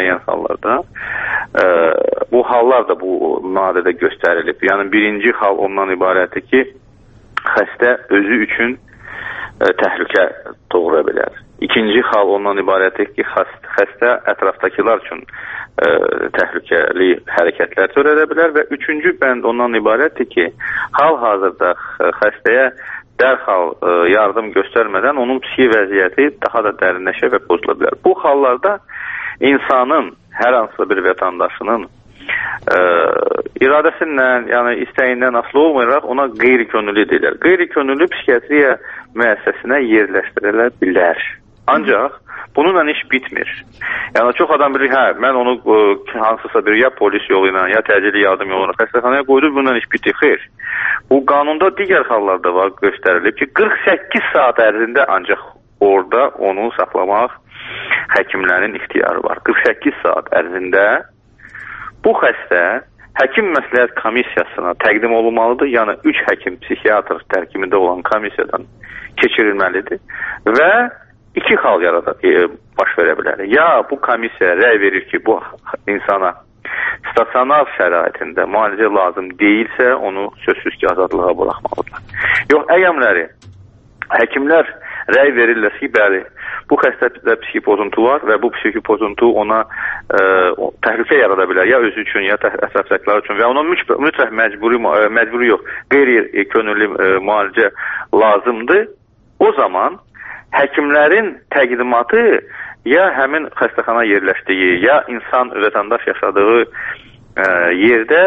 bu hallar da bu maddədə göstərilib. Yəni birinci hal ondan ibarətdir ki, xəstə özü üçün təhlükə doğura bilər. İkinci hal ondan ibarətdir ki, xəstə ətrafdakılar üçün təhlükəli hərəkətlər törədə bilər və üçüncü bənd ondan ibarətdir ki, hal-hazırda xəstəyə dərhal yardım göstərmədən onun psixi vəziyyəti daha da dərinləşə və pozula bilər. Bu hallarda insanın, hər hansısa bir vətəndaşının iradəsindən, yəni istəyindən asılı olmayaraq ona qeyri-könüllü deyirlər. Qeyri-könüllü psixiatriya müəssisəsinə yerləşdirilə bilər. Ancaq bununla iş bitmir. Yəni çox adam bilir, mən onu hansısa bir ya polis yolu ilə, ya təcili yardım yolu ilə xəstəxanaya qoydu, bununla iş bitir. Xeyr. Bu qanunda digər hallarda var, göstərilib ki, 48 saat ərzində ancaq orada onu saxlamaq həkimlərin ixtiyarı var. 48 saat ərzində bu xəstə həkim məsləhət komissiyasına təqdim olunmalıdır. Yəni 3 həkim psixiatr tərkibində olan komissiyadan keçirilməlidir və iki hal baş verə bilər. Ya bu komissiya rəy verir ki, bu insana stasionar şəraitində müalicə lazım deyilsə, onu sözsüz ki, azadlığa buraxmalıdırlar. Yox, əgəmləri həkimlər rəy verirlər ki, bəli, bu xəstədə psixi pozuntu var və bu psixi pozuntu ona təhlükə yarada bilər, ya özü üçün, ya ətrafdakılar üçün və ona mütləq məcburi yox, qeyri-könüllü müalicə lazımdır. O zaman həkimlərin təqdimatı ya həmin xəstəxana yerləşdiyi, ya insan, vətəndaş yaşadığı yerdə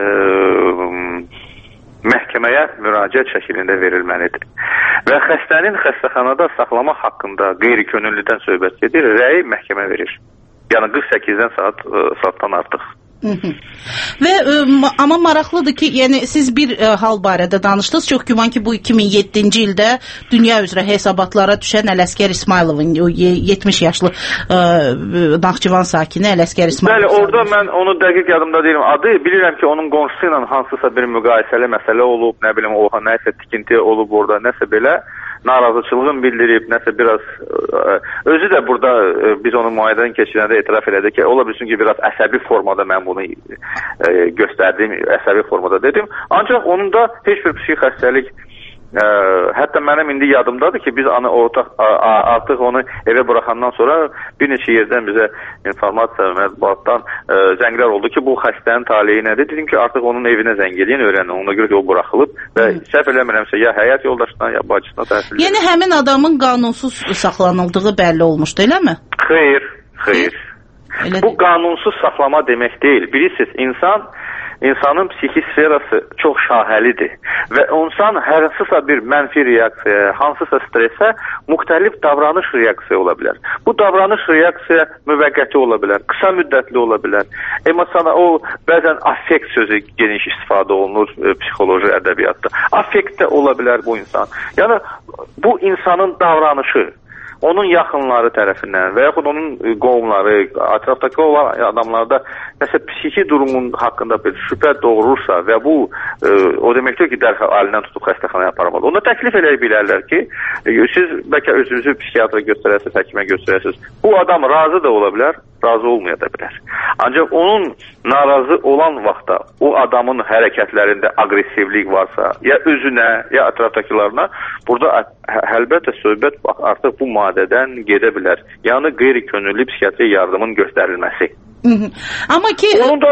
məhkəməyə müraciət şəklində verilməlidir. Və xəstənin xəstəxanada saxlamaq haqqında qeyri-könüllüdən söhbət gedir, rəy məhkəmə verir. Yəni 48-dən saatdan artıq. Və amma maraqlıdır ki, yəni siz bir hal barədə danışdınız. Çox güman ki, bu 2007-ci ildə dünya üzrə hesabatlara düşən Ələsgər İsmayılovun 70 yaşlı Naxçıvan sakini Ələsgər İsmayılov. Bəli, orada mən onu dəqiq yadımda deyirəm. Adı bilirəm ki, onun qonşusu ilə hansısa bir müqayisəli məsələ olub, nə bilim, oha nəsə tikinti olub orada, nəsə belə narazıçılığın bildirib, nəsə biraz özü də burada biz onu müayinədən keçirəndə etiraf elədik ki, ola bilsin ki, biraz əsəbi formada mən bunu göstərdim, əsəbi formada dedim. Ancaq onun da heç bir psixi xəstəlik hətta mənim indi yadımdadır ki, biz artıq onu evə buraxandan sonra bir neçə yerdən bizə informasiya mətbuatdan zənglər oldu ki, bu xəstənin taleyi nədir? Dedim ki, artıq onun evinə zəng edin, öyrənin. Ona görə ki, o buraxılıb və səhv eləmirəmsə ya həyat yoldaşına, ya bacısına təhsil. Yəni həmin adamın qanunsuz saxlanıldığı bəlli olmuşdu, eləmi? Xeyr. Bu qanunsuz saxlama demək deyil. Bilirsiniz, insanın psixi sferası çox şahəlidir və insan hansısa bir mənfi reaksiya, hansısa stresə müxtəlif davranış reaksiya ola bilər. Bu davranış reaksiya müvəqqəti ola bilər, qısa müddətli ola bilər. Emosional, o bəzən affekt sözü geniş istifadə olunur psixoloji ədəbiyyatda. Affekt də ola bilər bu insan. Yəni bu insanın davranışı onun yaxınları tərəfindən və yaxud onun qovumları, ətrafdakı olan adamlarda nəsə psixi durumun haqqında bir şübhə doğurursa və bu o deməkdir ki, dərhal əlindən tutub xəstəxanaya aparmalı. Ona təklif eləyə bilərlər ki, siz bəlkə özünüzü psixiatra göstərəsiniz, həkimə göstərəsiniz. Bu adam razı da ola bilər, razı olmaya da bilər. Ancaq onun narazı olan vaxtda o adamın hərəkətlərində aqressivlik varsa, ya özünə, ya ətrafdakılarına, burada əlbəttə söhbət artıq bu maddədən gedə bilər. Yəni qeyri-könüllü psixiatri yardımın göstərilməsi. Amma ki onun da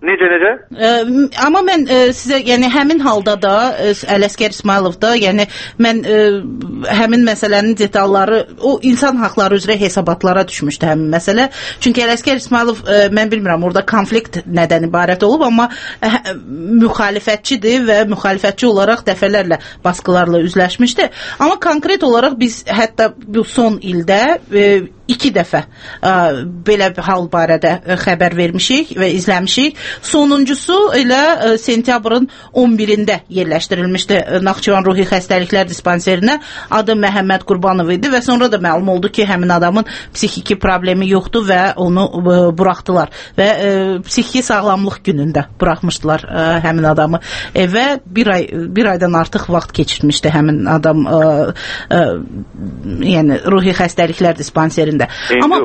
Necə? Amma mən sizə, yəni həmin halda da Ələsgər İsmayılov da, yəni mən həmin məsələnin detalları, o insan haqları üzrə hesabatlara düşmüşdü həmin məsələ. Çünki Ələsgər İsmayılov, mən bilmirəm, orada konflikt nədən ibarət olub, amma müxalifətçidir və müxalifətçi olaraq dəfələrlə baskılarla üzləşmişdi. Amma konkret olaraq biz hətta bu son ildə 2 dəfə belə bir hal barədə xəbər vermişik və izləmişik. Sonuncusu elə sentyabrın 11-də yerləşdirilmişdi Naxçıvan Ruhi Xəstəliklər Dispanserinə. Adı Məhəmməd Qurbanov idi və sonra da məlum oldu ki, həmin adamın psixiki problemi yoxdur və onu buraxdılar. Və psixiki sağlamlıq günündə buraxmışdılar həmin adamı. Və bir aydan artıq vaxt keçirmişdi həmin adam yəni Ruhi Xəstəliklər Dispanserində. Amma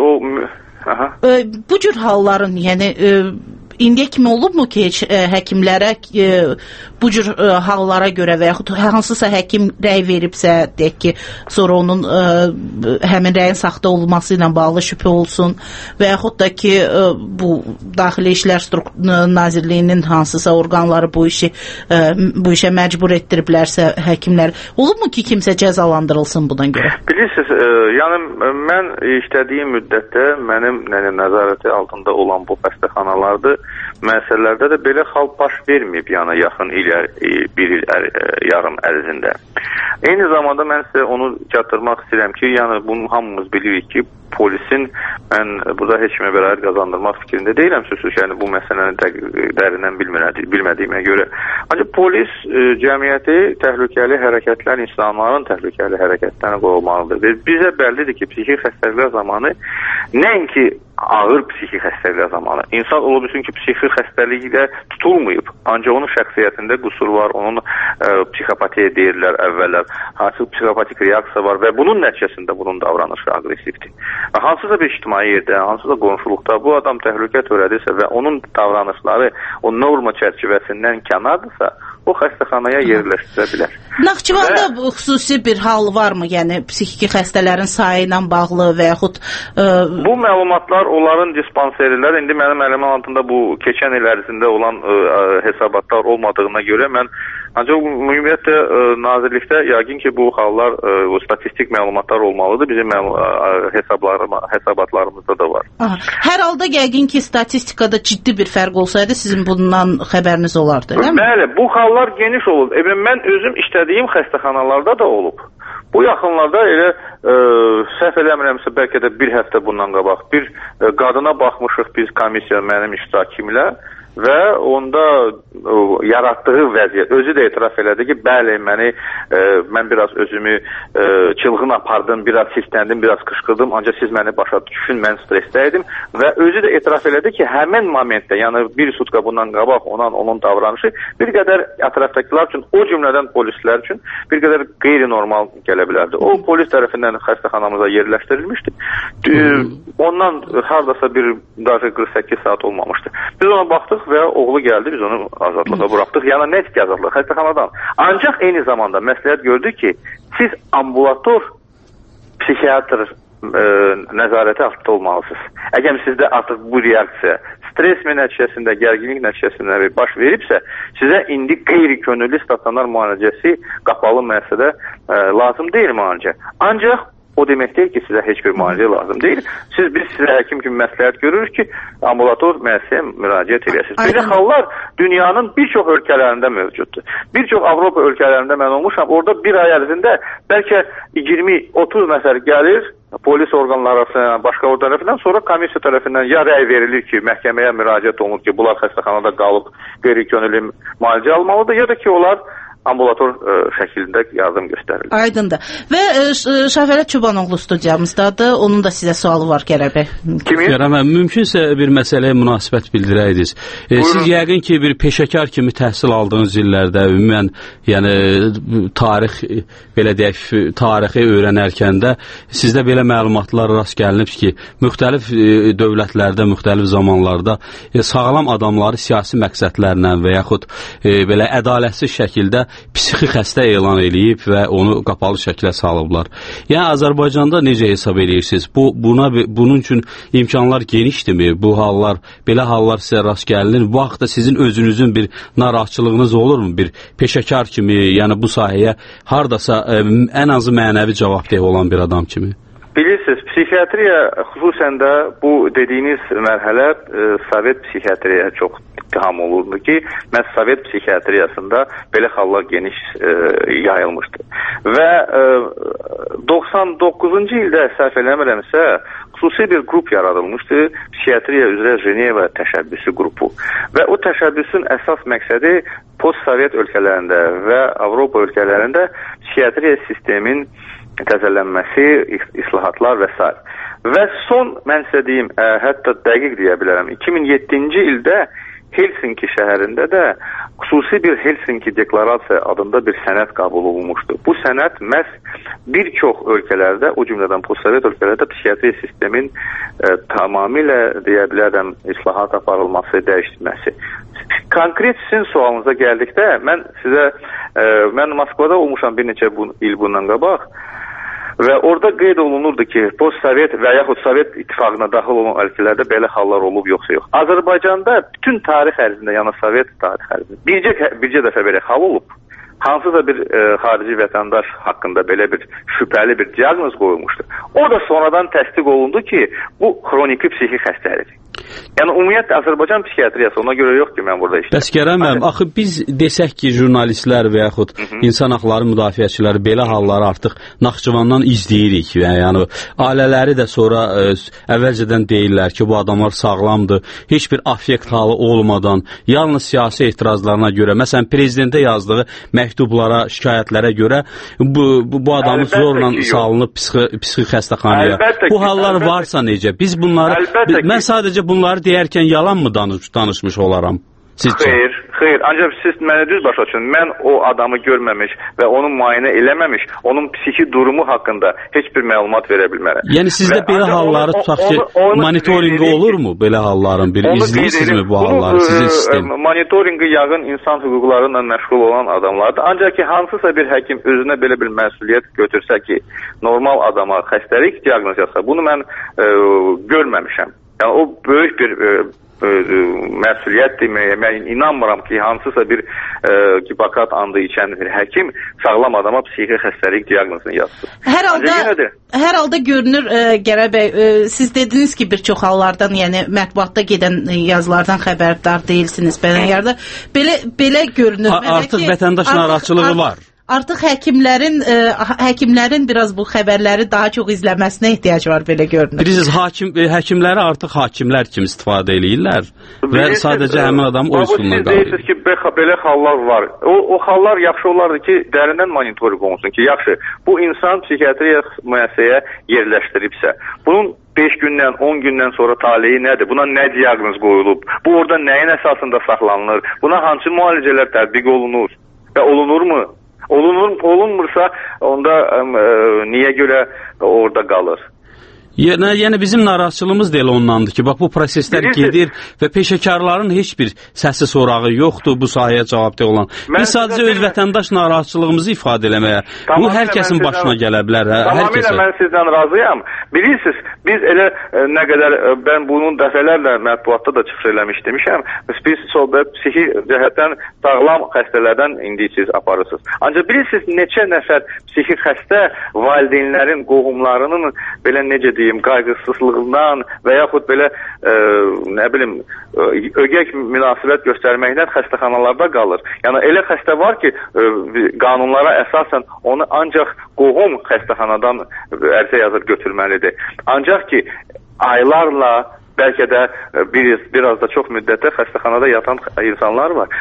bu cür halların, yəni indiyə kimi olubmu ki, heç həkimlərə bu cür hallara görə və yaxud hansısa həkim rəy veribsə, deyək ki, sonra onun həmin rəyin saxta olması ilə bağlı şübhə olsun və yaxud da ki, bu Daxili İşlər Nazirliyinin hansısa orqanları bu işə məcbur etdiriblərsə həkimlər, olubmu ki, kimsə cəzalandırılsın bundan görə? Bilirsiniz, yəni mən işlədiyim müddətdə mənim nəzarəti altında olan bu xəstəxanalarda məsələlərdə də belə hal baş verməyib, yəni yaxın bir il yarım ərzində. Eyni zamanda mən sizə onu çatdırmaq istəyirəm ki, yəni bunu hamımız bilirik ki, polisin, mən burada heç kimə bəraət qazandırmaq fikrində deyiləm sözsüz, yəni bu məsələni dərindən bilmədiyimə görə. Ancaq polis cəmiyyəti təhlükəli hərəkətlər, insanların təhlükəli hərəkətlərini qoyulmalıdır. Bizə bəllidir ki, psixi xəstəliklər zamanı nəinki ağır psixi xəstəliklər zamanı. İnsan ola bilsin ki, psixi xəstəliklə tutulmayıb, ancaq onun şəxsiyyətində qüsur var, onun psixopatiya deyirlər əvvəllər, hansı psixopatik reaksiya var və bunun nəticəsində bunun davranışı aqressivdir. Hansısa bir ictimai yerdə, hansısa qonşuluqda bu adam təhlükə törədirsə və onun davranışları o norma çərçivəsindən kənardırsa, o xəstəxanaya yerləşdirə bilər. Naxçıvanda xüsusi bir hal varmı? Yəni psixiki xəstələrin sayı ilə bağlı və yaxud bu məlumatlar onların dispanserlər, indi mənim əlimin altında bu keçən il ərzində olan hesabatlar olmadığına görə mən ancaq ümumiyyətlə nazirlikdə yəqin ki, bu hallar, bu statistik məlumatlar olmalıdır. Bizim hesabatlarımızda da var. Hər halda yəqin ki, statistikada ciddi bir fərq olsaydı sizin bundan xəbəriniz olardı, elə mi? Bəli, bu hallar geniş olur. Mən özüm işlədiyim xəstəxanalarda da olub. Bu yaxınlarda elə səhv eləmirəmsə bəlkə də bir həftə bundan qabaq bir qadına baxmışıq biz komissiya mənim iştirakimlə və onda yaratdığı vəziyyət, özü də etiraf elədi ki, bəli, mən biraz özümü çılğın apardım, biraz hisləndim, biraz qışqırdım, ancaq siz məni başa düşün, mən stressdəydim və özü də etiraf elədi ki, həmin momentdə, yəni bir sutka bundan qabaq onun davranışı bir qədər ətrafdakılar üçün, o cümlədən polislər üçün bir qədər qeyri-normal gələ bilərdi. O, polis tərəfindən xəstəxanamıza yerləşdirilmişdi. Ondan hardasa bir 48 saat olmamışdı. Biz ona baxdıq və oğlu gəldi, biz onu azadlığa buraxdıq. Yəni, nə ki azadlığa? Xəstəxanadan. Ancaq eyni zamanda məsləhət gördük ki, siz ambulator psixiatr nəzarəti altında olmalısınız. Əgər sizdə artıq bu reaksiya stres nəticəsində, gərginlik nəticəsində baş veribsə, sizə indi qeyri-könüllü stasionar müalicəsi qapalı müəssisədə lazım deyil müalicə. Ancaq o demək deyil ki, sizə heç bir müalicə lazım deyil. Biz sizə həkim kimi məsləhət görürük ki, ambulator müəssisəyə müraciət edəsiniz. Belə hallar dünyanın bir çox ölkələrində mövcuddur. Bir çox Avropa ölkələrində mən olmuşam. Orada bir ay ərzində bəlkə 20-30 nəfər gəlir, polis orqanları tərəfindən, başqa tərəfindən, sonra komissiya tərəfindən ya rəy verilir ki, məhkəməyə müraciət olunur ki, bunlar xəstəxanada qalıb qeyri-könüllü müalicə almalıdır, ya da ki, onlar ambulator şəklində yardım göstərilir. Aydındır. Və Şəfərət Çobanoglu studiyamızdadır. Onun da sizə sualı var Gərək bəy. Gərək, mümkünsə bir məsələyə münasibət bildirəydiniz. Siz yəqin ki, bir peşəkar kimi təhsil aldığınız illərdə, ümumən, yəni tarix, belə deyək, tarixi öyrənərkən də sizdə belə məlumatlar rast gəlinib ki, müxtəlif dövlətlərdə, müxtəlif zamanlarda sağlam adamları siyasi məqsədlərlə və yaxud belə ədalətsiz şəkildə psixi xəstə elan eləyib və onu qapalı şəklə salıblar. Yəni Azərbaycanda necə hesab edirsiniz? Bunun üçün imkanlar genişdirmi? Bu hallar, belə hallar sizə rast gəlinir. Bu vaxtda sizin özünüzün bir narahatçılığınız olurmu? Bir peşəkar kimi, yəni bu sahəyə hardasa ən azı mənəvi cavabdeh olan bir adam kimi. Bilirsiniz, psixiatriya xüsusən də bu dediyiniz mərhələ Sovet psixiatriyaya çox ittiham olurdu ki, məhz Sovet psixiatriyasında belə hallar geniş yayılmışdı. Və 99-cu ildə səhv eləmirəmsə, xüsusi bir qrup yaradılmışdı, psixiatriya üzrə Jeneva təşəbbüsü qrupu. Və o təşəbbüsün əsas məqsədi post-Sovet ölkələrində və Avropa ölkələrində psixiatriya sistemin təzələnməsi, islahatlar və s. Və son, mən sizə deyim, hətta dəqiq deyə bilərəm, 2007-ci ildə Helsinki şəhərində də xüsusi bir Helsinki deklarasiya adında bir sənəd qəbul olunmuşdu. Bu sənəd məhz bir çox ölkələrdə, o cümlədən post-Sovet ölkələrdə psixiatriya sistemin tamamilə, deyə bilərəm, islahat aparılması, dəyişdirməsi. Konkret sizin sualınıza gəldikdə, mən Moskvada olmuşam bir neçə il bundan qabaq və orada qeyd olunurdu ki, post-Sovet və yaxud Sovet ittifaqına daxil olan ölkələrdə belə hallar olub, yoxsa yox. Azərbaycanda bütün tarix ərzində, yəni Sovet tarix ərzində bircə dəfə belə hal olub. Hansısa bir xarici vətəndaş haqqında belə bir şübhəli bir diaqnoz qoyulmuşdu. O da sonradan təsdiq olundu ki, bu xroniki psixi xəstəlikdir. Yəni ümumiyyətlə Azərbaycan psixiatriyası ona görə yox ki, mən burada işləyirəm. Bəs Kərəm, axı biz desək ki, jurnalistlər və yaxud insan haqları müdafiəçiləri belə halları artıq Naxçıvandan izləyirik və yəni ailələri də sonra əvvəlcədən deyirlər ki, bu adamlar sağlamdır, heç bir affekt halı olmadan, yalnız siyasi etirazlarına görə, məsələn prezidentə yazdığı məktublara, şikayətlərə görə bu adamı zorla salınıb psixi xəstəxanaya. Bu hallar varsa necə? Biz bunları, mən sadəcə bunları deyərkən yalan mı danışmış olaram? Xeyr, ancaq siz mənə düz başa düşün. Mən o adamı görməmiş və onu müayinə eləməmiş, onun psixi durumu haqqında heç bir məlumat verə bilmərəm. Yəni sizdə belə halları tutaq ki, monitorinqi olurmu belə halların? Bir izləyirsinizmi bu halları sizin sistem? Monitorinqi yağın insan hüquqlarıyla məşğul olan adamlardır. Ancaq ki, hansısa bir həkim özünə belə bir məsuliyyət götürsə ki, normal adama xəstəlik diaqnoz yazsa, bunu mən görməmişəm. Yəni o böyük bir məsuliyyətdir. Mən inanmıram ki, hansısa bir Hipokrat andı içən bir həkim sağlam adama psixi xəstəlik diaqnozunu yazsın. Hər halda görünür, Gərək bəy, siz dediniz ki, bir çox hallardan, yəni mətbuatda gedən yazılardan xəbərdar deyilsiniz. Belə görünür. Artıq vətəndaş narahatçılığı var. Artıq həkimlərin biraz bu xəbərləri daha çox izləməsinə ehtiyac var, belə görünür. Bilirsiniz, həkimləri artıq hakimlər kimi istifadə eləyirlər və sadəcə həmin adam o üsuluna qalır. Siz deyirsiniz ki, belə hallar var. O hallar yaxşı olardı ki, dərindən monitoring olunsun ki, yaxşı, bu insan psixiatriya müəssisəyə yerləşdiribsə, bunun 5 gündən, 10 gündən sonra taleyi nədir? Buna nə diaqnoz qoyulub? Bu orada nəyin əsasında saxlanılır? Buna hansı müalicələr tətbiq olunur və olunurmu? Olunmursa, onda niyə görə orada qalır? Yəni bizim narahatçılığımız da elə ondandır ki, bax bu proseslər gedir və peşəkarların heç bir səsi sorağı yoxdur bu sahəyə cavabdeh olan. Biz sadəcə öz vətəndaş narahatçılığımızı ifadə eləməyə, bu hər kəsin başına gələ bilər. Tamamilə mən sizdən razıyam. Bilirsiniz, biz elə nə qədər, mən bunun dəfələrlə mətbuatda da çıxış eləmiş demişəm, biz psixi cəhətdən sağlam xəstələrdən indi siz aparırsınız. Ancaq bilirsiniz, neçə nəfər psixi xəstə valideynlərin, qohumlarının belə necə deyim, qayğısızlığından və yaxud belə, nə bilim, ögək münasibət göstərməkdən xəstəxanalarda qalır. Yəni, elə xəstə var ki, qanunlara əsasən onu ancaq qohum xəstəxanadan ərizə yazıb götürməlidir. Ancaq ki, aylarla, bəlkə də biraz da çox müddətdə xəstəxanada yatan insanlar var.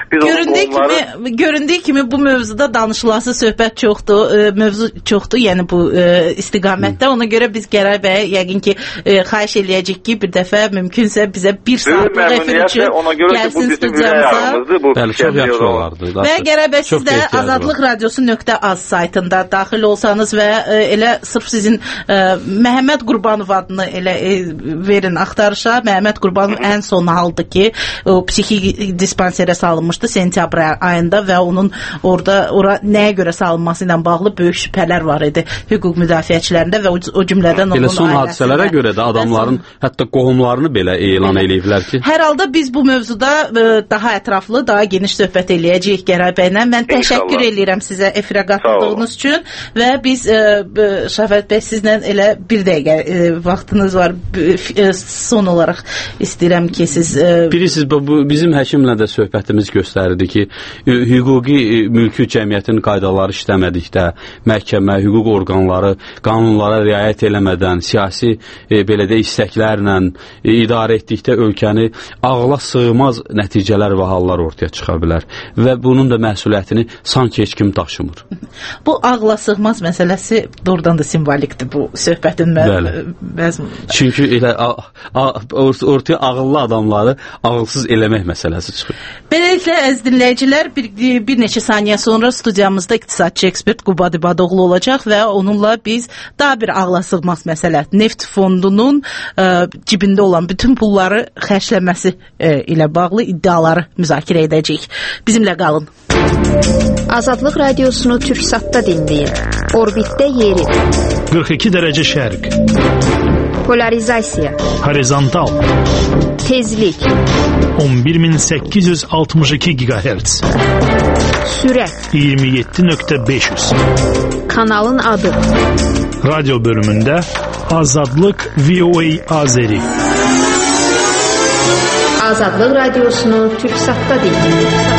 Göründüyü kimi bu mövzuda danışılası söhbət çoxdur, mövzu çoxdur, yəni bu istiqamətdə. Ona görə biz Gərək bəy yəqin ki, xahiş eləyəcək ki, bir dəfə mümkünsə bizə bir saatlıq efir üçün gəlsin studiyamıza. Bəli, çox yaxşı olardı. Və Gərək bəy, siz də Azadlıq Radiosu.az saytında daxil olsanız və elə sırf sizin Məhəmməd Qurbanov adını elə verin axtarışa olsa, Məhəmməd Qurbanov ən son haldır ki, o psixi dispanserə salınmışdı sentyabr ayında və onun ora nəyə görə salınması ilə bağlı böyük şübhələr var idi hüquq müdafiəçilərində və o cümlədən onun son hadisələrə görə də adamların hətta qohumlarını belə elan eləyiblər ki. Hər halda biz bu mövzuda daha ətraflı, daha geniş söhbət eləyəcəyik Gəray bəylə. Mən təşəkkür eləyirəm sizə efirə qatıldığınız üçün və biz Şəfət bəy sizlə elə bir dəqiqə vaxtınız var. Son olaraq istəyirəm ki siz bilirsiniz, bu bizim həkimlə də söhbətimiz göstərirdi ki, hüquqi mülki cəmiyyətin qaydaları işləmədikdə, məhkəmə, hüquq orqanları qanunlara riayət eləmədən, siyasi belə də istəklərlə idarə etdikdə ölkəni ağla sığmaz nəticələr və hallar ortaya çıxa bilər və bunun da məsuliyyətini sanki heç kim daşımır. Bu ağla sığmaz məsələsi doğrudan da simvolikdir bu söhbətin məzmunu. Çünki elə ortaya ağıllı adamları ağılsız eləmək məsələsi çıxır. Beləliklə, əziz dinləyicilər, bir neçə saniyə sonra studiyamızda iqtisadçı ekspert Qubad İbadoğlu olacaq və onunla biz daha bir ağla sığmaz məsələ, neft fondunun cibində olan bütün pulları xərcləməsi ilə bağlı iddiaları müzakirə edəcəyik. Bizimlə qalın. Azadlıq radiosunu Türksatda dinləyin. Orbitdə yeri. 42 dərəcə şərq. Polarizasiya. Horizontal. Tezlik. 11862 GHz. Sürət. 27.500. Kanalın adı. Radyo bölümündə Azadlıq VOA Azeri. Azadlıq radiosunu Türksatda dinləyin.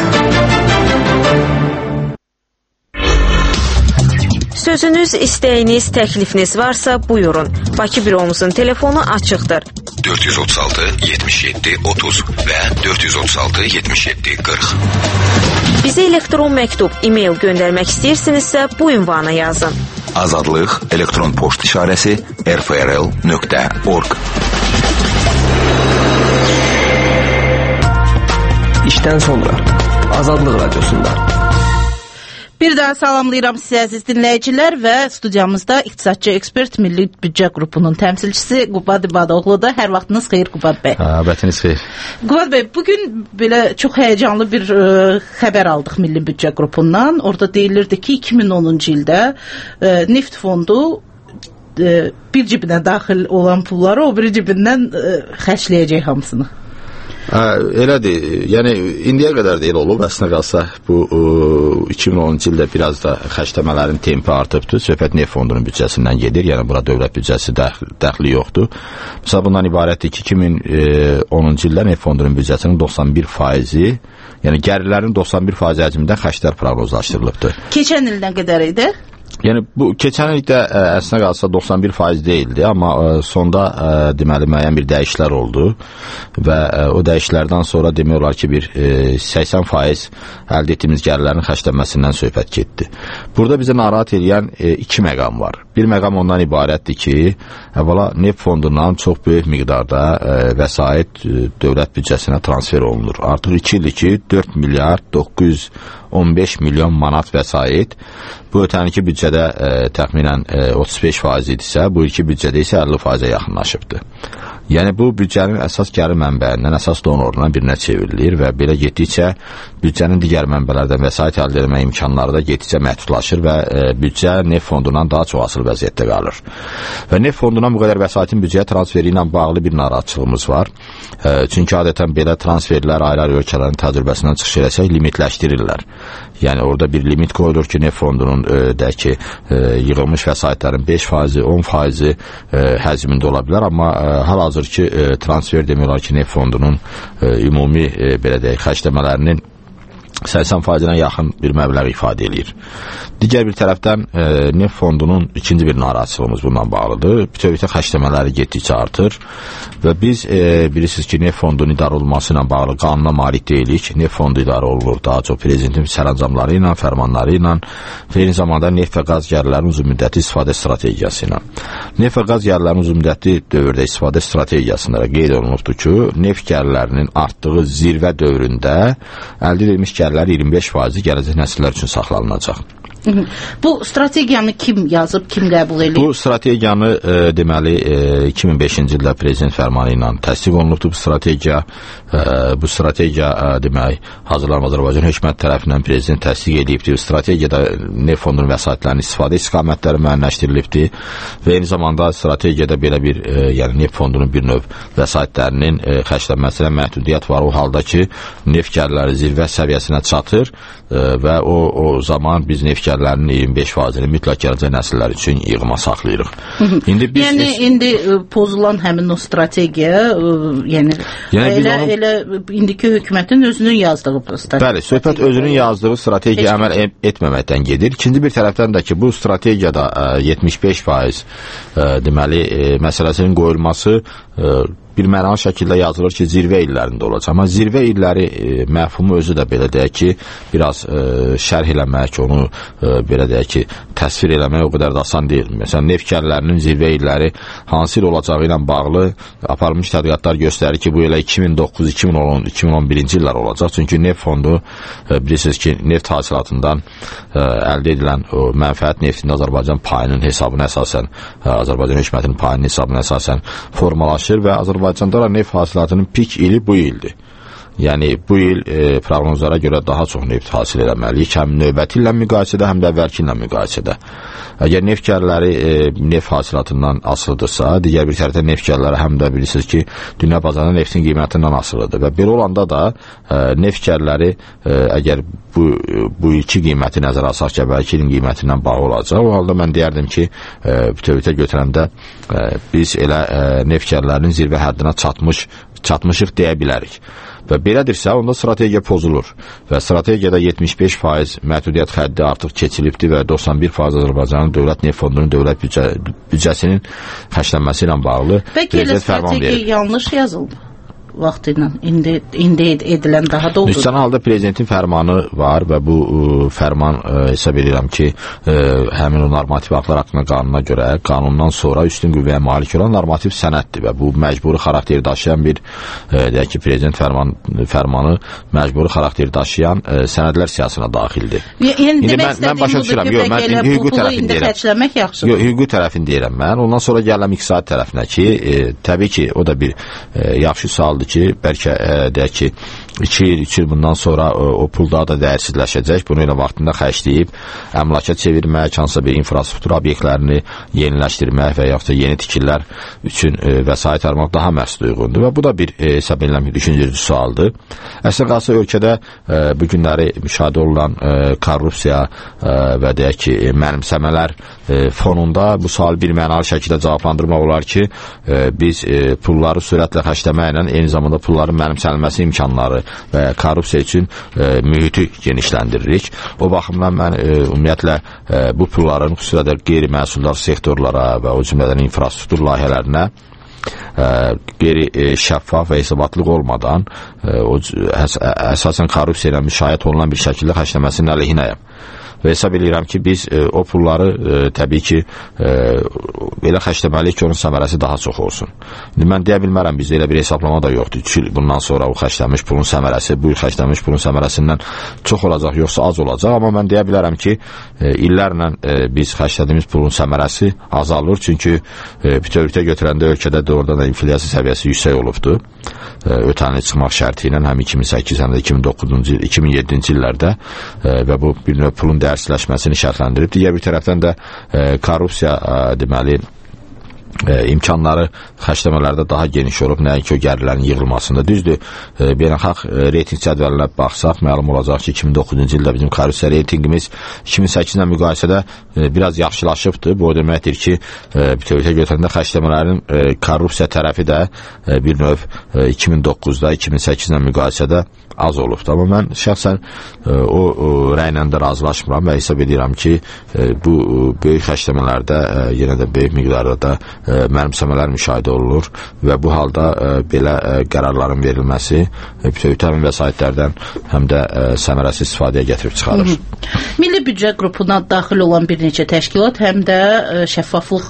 Sözünüz, istəyiniz, təklifiniz varsa buyurun. Bakı büromuzun telefonu açıqdır. 436 77 30 və 436 77 40. Bizə elektron məktub, e-mail göndərmək istəyirsinizsə bu ünvana yazın. Azadlıq elektron poçt işarəsi rfrl.org. İşdən sonra Azadlıq radiosunda. Bir daha salamlayıram sizə əziz dinləyicilər və studiyamızda iqtisadçı ekspert Milli Büdcə qrupunun təmsilçisi Qubad İbadoğlu'da. Hər vaxtınız xeyir Qubad bəy. Vətiniz xeyir. Qubad bəy, bugün belə çox həyəcanlı bir xəbər aldıq Milli Büdcə qrupundan. Orada deyilirdi ki, 2010-cu ildə neft fondu bir cibinə daxil olan pulları o biri cibindən xərcləyəcək hamısını. Elədir. Yəni indiyə qədər də elə olub. Əslində qalsa bu 2010-cu ildə biraz da xərcləmələrin tempi artıbdır. Söhbət neft fondunun büdcəsindən gedir. Yəni bura dövlət büdcəsi dəxli yoxdur. Məsələn bundan ibarətdir ki, 2010-cu ildə neft fondunun büdcəsinin 91%, yəni gəlirlərin 91% həcmində xərclər proqnozlaşdırılıbdır. Keçən il nə qədər idi? Yəni bu keçən ildə əslində qalsa 91% deyildi, amma sonda deməli müəyyən bir dəyişikliklər oldu və o dəyişikliklərdən sonra demək olar ki, bir 80% əldə etdiyimiz gəlirlərin xərclənməsindən söhbət getdi. Burada bizə narahat edən iki məqam var. Bir məqam ondan ibarətdir ki, əvvəla neft fondundan çox böyük miqdarda vəsait dövlət büdcəsinə transfer olunur. Artıq 2 ildir ki, 4 milyard 915 milyon manat vəsait bu ötənki büdcədə təxminən 35% idisə, bu ilki büdcədə isə 50%-ə yaxınlaşıbdır. Yəni bu büdcənin əsas gəlir mənbəyindən, əsas donorundan birinə çevrilir və belə getdikcə büdcənin digər mənbələrdən vəsait əldə etmə imkanları da getdikcə məhdudlaşır və büdcə neft fondundan daha çox asılı vəziyyətdə qalır. Və neft fondundan bu qədər vəsaitin büdcəyə transferi ilə bağlı bir narahatçılığımız var. Çünki adətən belə transferlər ayrı-ayrı ölkələrin təcrübəsindən çıxış eləsək limitləşdirirlər. Yəni orada bir limit qoyulur ki, neft fondunun dəki yığılmış vəsaitlərin 5%, 10% həcmində ola bilər, amma hal-hazır ki, transfer demək olar ki, neft fondunun ümumi belə deyək, xərcləmələrinin 80%-ə yaxın bir məbləğ ifadə edir. Digər bir tərəfdən neft fondunun ikinci bir narahatçılığımız bundan bağlıdır. Bütövlükdə xərcləmələri getdikcə artır və biz bilirsiniz ki, neft fondunun idarə olunması ilə bağlı qanuna malik deyilik. Neft fondu idarə olunur daha çox prezidentin sərəncamları ilə, fərmanları ilə və eyni zamanda neft və qaz gəlirlərinin uzunmüddətli istifadə strategiyası ilə. Neft və qaz gəlirlərinin uzunmüddətli dövrdə istifadə strategiyasında qeyd olunubdur ki, neft gəlirlərinin artdığı zirvə dövründə əldə edilmiş gəlirlər 25% gələcək nəsillər üçün saxlanılacaq. Bu strategiyanı kim yazıb, kim qəbul edib? Bu strategiyanı deməli 2005-ci ildə prezident fərmanı ilə təsdiq olunubdur. Bu strategiya demək hazırlanan Azərbaycan hökumət tərəfindən prezident təsdiq edibdir. Strategiyada neft fondunun vəsaitlərinin istifadə istiqamətləri müəyyənləşdirilibdir və eyni zamanda strategiyada belə bir yəni neft fondunun bir növ vəsaitlərinin xərclənməsinə məhdudiyyət var o halda ki, neft gəlirləri zirvə səviyyəsinə çatır və o zaman biz neft gəlirlərinin 25%-ni mütləq gələcək nəsillər üçün yığıma saxlayırıq. İndi pozulan həmin o strategiya, elə indiki hökumətin özünün yazdığı strategiya. Bəli, söhbət özünün yazdığı strategiya əməl etməməkdən gedir. İkinci bir tərəfdən də ki, bu strategiyada 75% deməli məsələsinin qoyulması bir mənalı şəkildə yazılır ki, zirvə illərində olacaq. Amma zirvə illəri məfhumu özü də belə deyək ki, biraz şərh eləmək, onu belə deyək ki, təsvir eləmək o qədər də asan deyil. Məsələn, neft gəlirlərinin zirvə illəri hansı il olacağı ilə bağlı aparılmış tədqiqatlar göstərir ki, bu elə 2009, 2010, 2011-ci illər olacaq. Çünki neft fondu bilirsiniz ki, neft hasilatından əldə edilən o mənfəət neftinin Azərbaycan payının hesabına əsasən, Azərbaycan hökumətinin payının hesabına əsasən formalaşır və Azərbaycanda neft hasilatının pik ili bu ildir. Yəni, bu il proqnozlara görə daha çox neft hasil eləməliyik, həm növbəti ilə müqayisədə, həm də əvvəlki ilə müqayisədə. Əgər neft gəlirləri neft hasilatından asılıdırsa, digər bir tərəfdən neft gəlirləri həm də bilirsiniz ki, dünya bazarında neftin qiymətindən asılıdır və belə olanda da neft gəlirləri əgər bu iki qiyməti nəzərə alsaq ki, əvvəlki ilin qiymətindən bağlı olacaq, o halda mən deyərdim ki, bütövlükdə götürəndə biz elə neft gəlirlərinin zirvə həddinə çatmışıq deyə bilərik. Və belədirsə, onda strategiya pozulur və strategiyada 75% məhdudiyyət xəddi artıq keçilibdir və 91% Azərbaycanın dövlət neft fondunun dövlət büdcəsinin xərclənməsi ilə bağlı prezident fərman verir. Bəlkə elə strategiya yanlış yazıldı vaxtı ilə, indi edilən daha doğrudur. Nüstan halda prezidentin fərmanı var və bu fərman hesab edirəm ki, həmin o normativ haqlar haqqında qanuna görə qanundan sonra üstün qüvvəyə malik olan normativ sənəddir və bu məcburi xarakteri daşıyan bir, deyək ki, prezident fərmanı məcburi xarakteri daşıyan sənədlər siyasına daxildir. Yəni demək istədiyim budur ki, bəlkə elə bu pulu indi xərcləmək yaxşıdır. Yox, hüquqi tərəfini deyirəm mən. Ondan sonra gələm iqtisadi tərəfinə ki, təbii ki, o da bir yaxşı sualdır ki, bəlkə deyək ki, 2 il bundan sonra o pul daha da dəyərsizləşəcək. Bunu elə vaxtında xərcləyib əmlaka çevirmək, hansısa bir infrastruktur obyektlərini yeniləşdirmək və yaxud da yeni tikillər üçün vəsait ayırmaq daha məhsul uyğundur və bu da bir hesab edilən bir düşüncəli sualdır. Əslində qalsa ölkədə bu günləri müşahidə olunan korrupsiya və deyək ki, mənimsəmələr fonunda bu sual bir mənalı şəkildə cavablandırmaq olar ki, biz pulları sürətlə xərcləməklə eyni zamanda pulların mənimsənilməsi imkanları və korrupsiya üçün mühiti genişləndiririk. O baxımdan mən ümumiyyətlə bu pulların xüsusilə də qeyri-məhsuldar sektorlara və o cümlədən infrastruktur layihələrinə qeyri-şəffaf və hesabatlıq olmadan əsasən korrupsiya ilə müşahidə olunan bir şəkildə xərcləməsinin əleyhinəyəm. Və hesab edirəm ki, biz o pulları təbii ki, belə xərcləməliyik ki, onun səmərəsi daha çox olsun. Mən deyə bilmərəm, bizdə elə bir hesablama da yoxdur. 2 il bundan sonra o xərclənmiş pulun səmərəsi, bu il xərclənmiş pulun səmərəsindən çox olacaq, yoxsa az olacaq. Amma mən deyə bilərəm ki, illərlə biz xərclədiyimiz pulun səmərəsi azalır. Çünki bütövlükdə götürəndə ölkədə doğrudan da inflyasiya səviyyəsi yüksək olubdur. Ötən il çıxmaq şərti ilə həm 2008, həm də 2007-ci illərdə və bu bir növ pulun dəyərsizləşməsini şərtləndirib. Digər bir tərəfdən də korrupsiya deməli imkanları xərcləmələrdə daha geniş olub, nəinki o gəlirlərin yığılmasında. Düzdür, beynəlxalq reyting cədvəlinə baxsaq, məlum olacaq ki, 2009-cu ildə bizim korrupsiya reytingimiz 2008-lə müqayisədə biraz yaxşılaşıbdır. Bu o deməkdir ki, bütövlükdə götürəndə xərcləmələrin korrupsiya tərəfi də bir növ 2009-da, 2008-lə müqayisədə az olubdur. Amma mən şəxsən o rəylə də razılaşmıram və hesab edirəm ki, bu böyük xərcləmələrdə yenə də böyük miqdarda mənimsəmələr müşahidə olunur və bu halda belə qərarların verilməsi bütün vəsaitlərdən həm də səmərəsiz istifadəyə gətirib çıxarır. Milli büdcə qrupuna daxil olan bir neçə təşkilat həm də şəffaflıq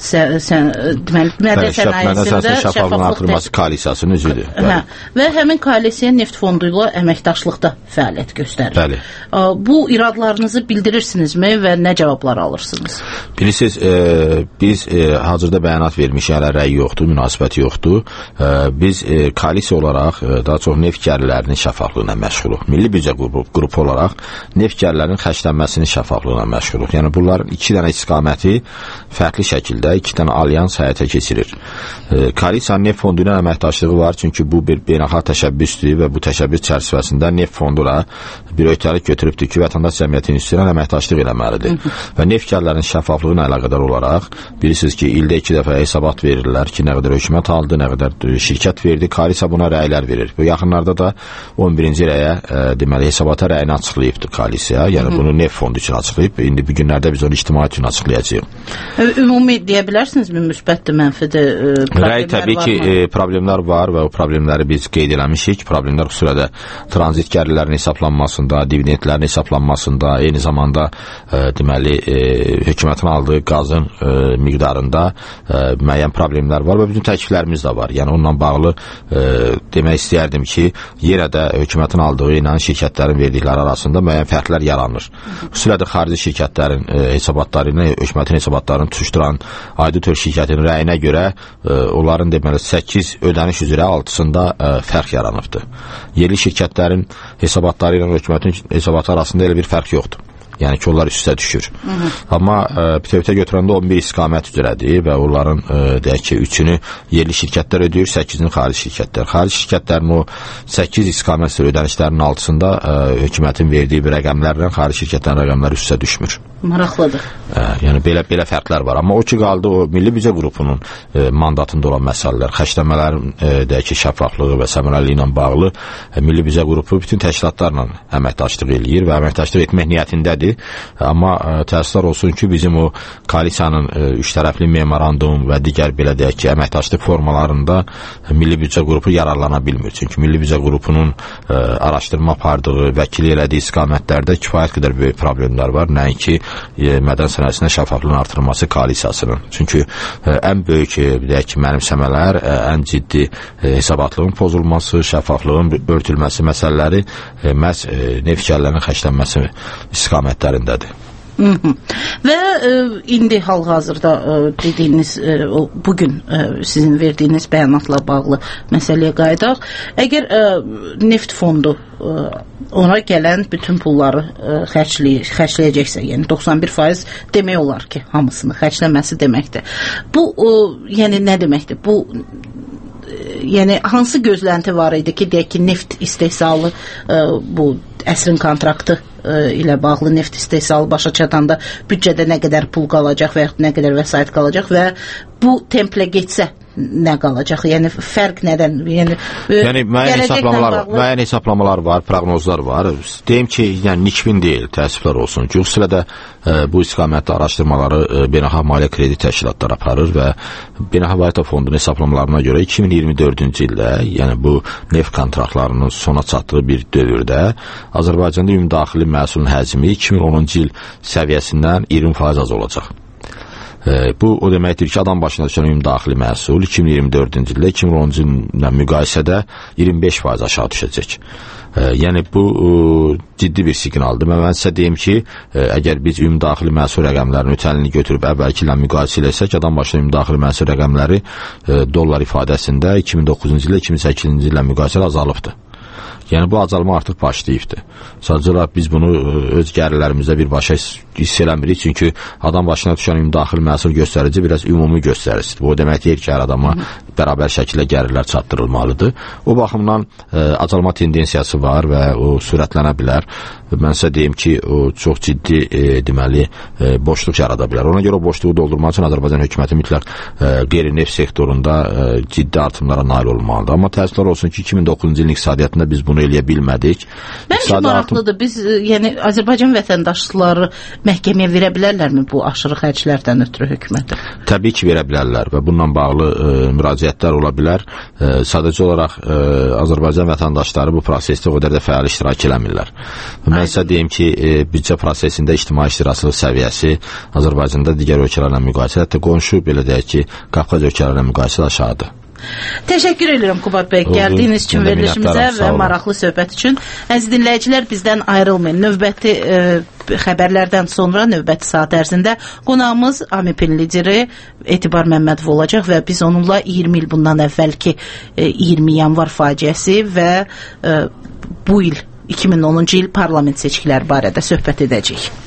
mədən sənayesində şəffaflığın artırılması koalisiyasının üzüdür. Və həmin koalisiya neft fondu ilə əməkdaşlıqda fəaliyyət göstərir. Bəli. Bu iradlarınızı bildirirsinizmi və nə cavablar alırsınız? Bilirsiniz, biz hazırda bəyanat vermişik, hələ rəy yoxdur, münasibəti yoxdur. Biz koalisiya olaraq daha çox neft gəlirlərinin şəffaflığına məşğuluq. Milli büdcə qrupu olaraq neft gəlirlərinin xərclənməsinin şəffaflığına məşğuluq. Yəni bunların iki dənə istiqaməti fərqli şəkildə iki dənə alyans həyata keçirir. Koalisiyanın neft fondu ilə əməkdaşlığı var, çünki bu bir beynəlxalq təşəbbüsdür və bu təşəbbüs çərçivəsində neft fondu ilə bir öhdəlik götürübdür ki, vətəndaş cəmiyyəti institusiyasına əməkdaşlıq eləməlidir. Və neft gəlirlərinin şəffaflığı ilə əlaqədar olaraq bilirsiniz ki, ildə 2 dəfə hesabat verirlər ki, nə qədər hökumət aldı, nə qədər şirkət verdi, koalisiya buna rəylər verir. Bu yaxınlarda da 11-ci rəyə deməli hesabata rəyini açıqlayıbdır koalisiya. Yəni bunu neft fondu üçün açıqlayıb. İndi bu günlərdə biz onu ictimaiyyət üçün açıqlayacağıq. Ümumi deyə bilərsinizmi, müsbətdir, mənfidir? Rəy təbii ki, problemlər var və o problemləri biz qeyd eləmişik. Problemlər xüsusilə də tranzit gəlirlərin hesablanmasında, dividendlərin hesablanmasında, eyni zamanda deməli hökumətin aldığı qazın miqdarında müəyyən problemlər var və bütün təkliflərimiz də var. Yəni onunla bağlı demək istəyərdim ki, yenə də hökumətin aldığı ilə şirkətlərin verdikləri arasında müəyyən fərqlər yaranır. Xüsusilə də xarici şirkətlərin hesabatları ilə hökumətin hesabatlarını tutuşduran auditor şirkətinin rəyinə görə onların deməli 8 ödəniş üzrə 6-sında fərq yaranıbdır. Yerli şirkətlərin hesabatları ilə hökumətin hesabatı arasında elə bir fərq yoxdur. Yəni ki, onlar üstə düşür. Amma bütövlükdə götürəndə 11 istiqamət üzrədir və onların deyək ki, 3-ünü yerli şirkətlər ödəyir, 8-ini xarici şirkətlər. Xarici şirkətlərin o 8 istiqamət üzrə ödənişlərinin altısında hökumətin verdiyi bir rəqəmlərlə xarici şirkətlərin rəqəmləri üstə düşmür. Maraqlıdır. Yəni belə fərqlər var. Amma o ki qaldı o milli büdcə qrupunun mandatında olan məsələlər, xərclənmələrin deyək ki, şəffaflığı və səmərəliliyi ilə bağlı milli büdcə qrupu bütün təşkilatlarla əməkdaşlıq eləyir və əməkdaşlıq etmək niyyətindədir. Amma təəssüflər olsun ki, bizim o koalisiyanın üç tərəfli memorandum və digər belə deyək ki, əməkdaşlıq formalarında milli büdcə qrupu yararlana bilmir. Çünki milli büdcə qrupunun araşdırma apardığı, vəkili elədiyi istiqamətlərdə kifayət qədər böyük problemlər var. Nəinki mədən sənayesində şəffaflığın artırılması koalisiyasının. Çünki ən böyük deyək ki, mənimsəmələr, ən ciddi hesabatlığın pozulması, şəffaflığın örtülməsi məsələləri məhz neft gəlirlərinin xərclənməsi istiqamətlərindədir. Və indi hal-hazırda dediyiniz bugün sizin verdiyiniz bəyanatla bağlı məsələyə qayıdaq. Əgər neft fondu ona gələn bütün pulları xərcləyəcəksə, yəni 91% demək olar ki, hamısını xərcləməsi deməkdir. Bu yəni nə deməkdir? Bu yəni hansı gözlənti var idi ki, deyək ki, neft istehsalı bu əsrin kontraktı ilə bağlı neft istehsalı başa çatanda büdcədə nə qədər pul qalacaq və yaxud nə qədər vəsait qalacaq və bu templə getsə nə qalacaq? Yəni fərq nədən? Yəni müəyyən hesablamalar var, proqnozlar var. Deyim ki, yəni nikbin deyil, təəssüflər olsun ki, xüsusilə də bu istiqamətdə araşdırmaları beynəlxalq maliyyə kredit təşkilatları aparır və beynəlxalq valyuta fondunun hesablamalarına görə 2024-cü ildə, yəni bu neft kontraktlarının sona çatdığı bir dövrdə Azərbaycanda ümumdaxili məhsulun həcmi 2010-cu il səviyyəsindən 20% az olacaq. Bu o deməkdir ki, adam başına düşən ümumdaxili məhsul 2024-cü ildə 2010-cu illə müqayisədə 25% aşağı düşəcək. Yəni bu ciddi bir siqnaldır. Mən sizə deyim ki, əgər biz ümumdaxili məhsul rəqəmlərini ötən ilini götürüb əvvəlki ilə müqayisə etsək, adam başına ümumdaxili məhsul rəqəmləri dollar ifadəsində 2009-cu ilə 2008-ci illə müqayisədə azalıbdır. Yəni bu azalma artıq başlayıbdır. Sadəcə olaraq biz bunu öz gəlirlərimizdə birbaşa hiss eləmirik, çünki adam başına düşən ümumdaxili məhsul göstərici biraz ümumi göstəricidir. Bu o demək deyil ki, hər adama bərabər şəkildə gəlirlər çatdırılmalıdır. O baxımdan azalma tendensiyası var və o sürətlənə bilər. Mən sizə deyim ki, o çox ciddi deməli boşluq yarada bilər. Ona görə o boşluğu doldurmaq üçün Azərbaycan hökuməti mütləq qeyri-neft sektorunda ciddi artımlara nail olmalıdır. Amma təəssüflər olsun ki, 2009-cu ilin iqtisadiyyatında biz bunu eləyə bilmədik. Məncə maraqlıdır. Biz, yəni Azərbaycan vətəndaşları məhkəməyə verə bilərlərmi bu aşırı xərclərdən ötürü hökumətə? Təbii ki, verə bilərlər və bununla bağlı müraciətlər ola bilər. Sadəcə olaraq Azərbaycan vətəndaşları bu prosesdə o qədər də fəal iştirak eləmirlər. Mən sizə deyim ki, büdcə prosesində ictimai iştirakçılıq səviyyəsi Azərbaycanda digər ölkələrlə müqayisə, hətta qonşu belə deyək ki, Qafqaz ölkələrlə müqayisədə aşağıdır. Təşəkkür edirəm Qubad bəy, gəldiyiniz üçün, verilişimizə və maraqlı söhbət üçün. Əziz dinləyicilər, bizdən ayrılmayın. Növbəti xəbərlərdən sonra, növbəti saat ərzində qonağımız AMP-in lideri Etibar Məmmədov olacaq və biz onunla 20 il bundan əvvəlki 20 yanvar faciəsi və bu il 2010-cu il parlament seçkiləri barədə söhbət edəcəyik.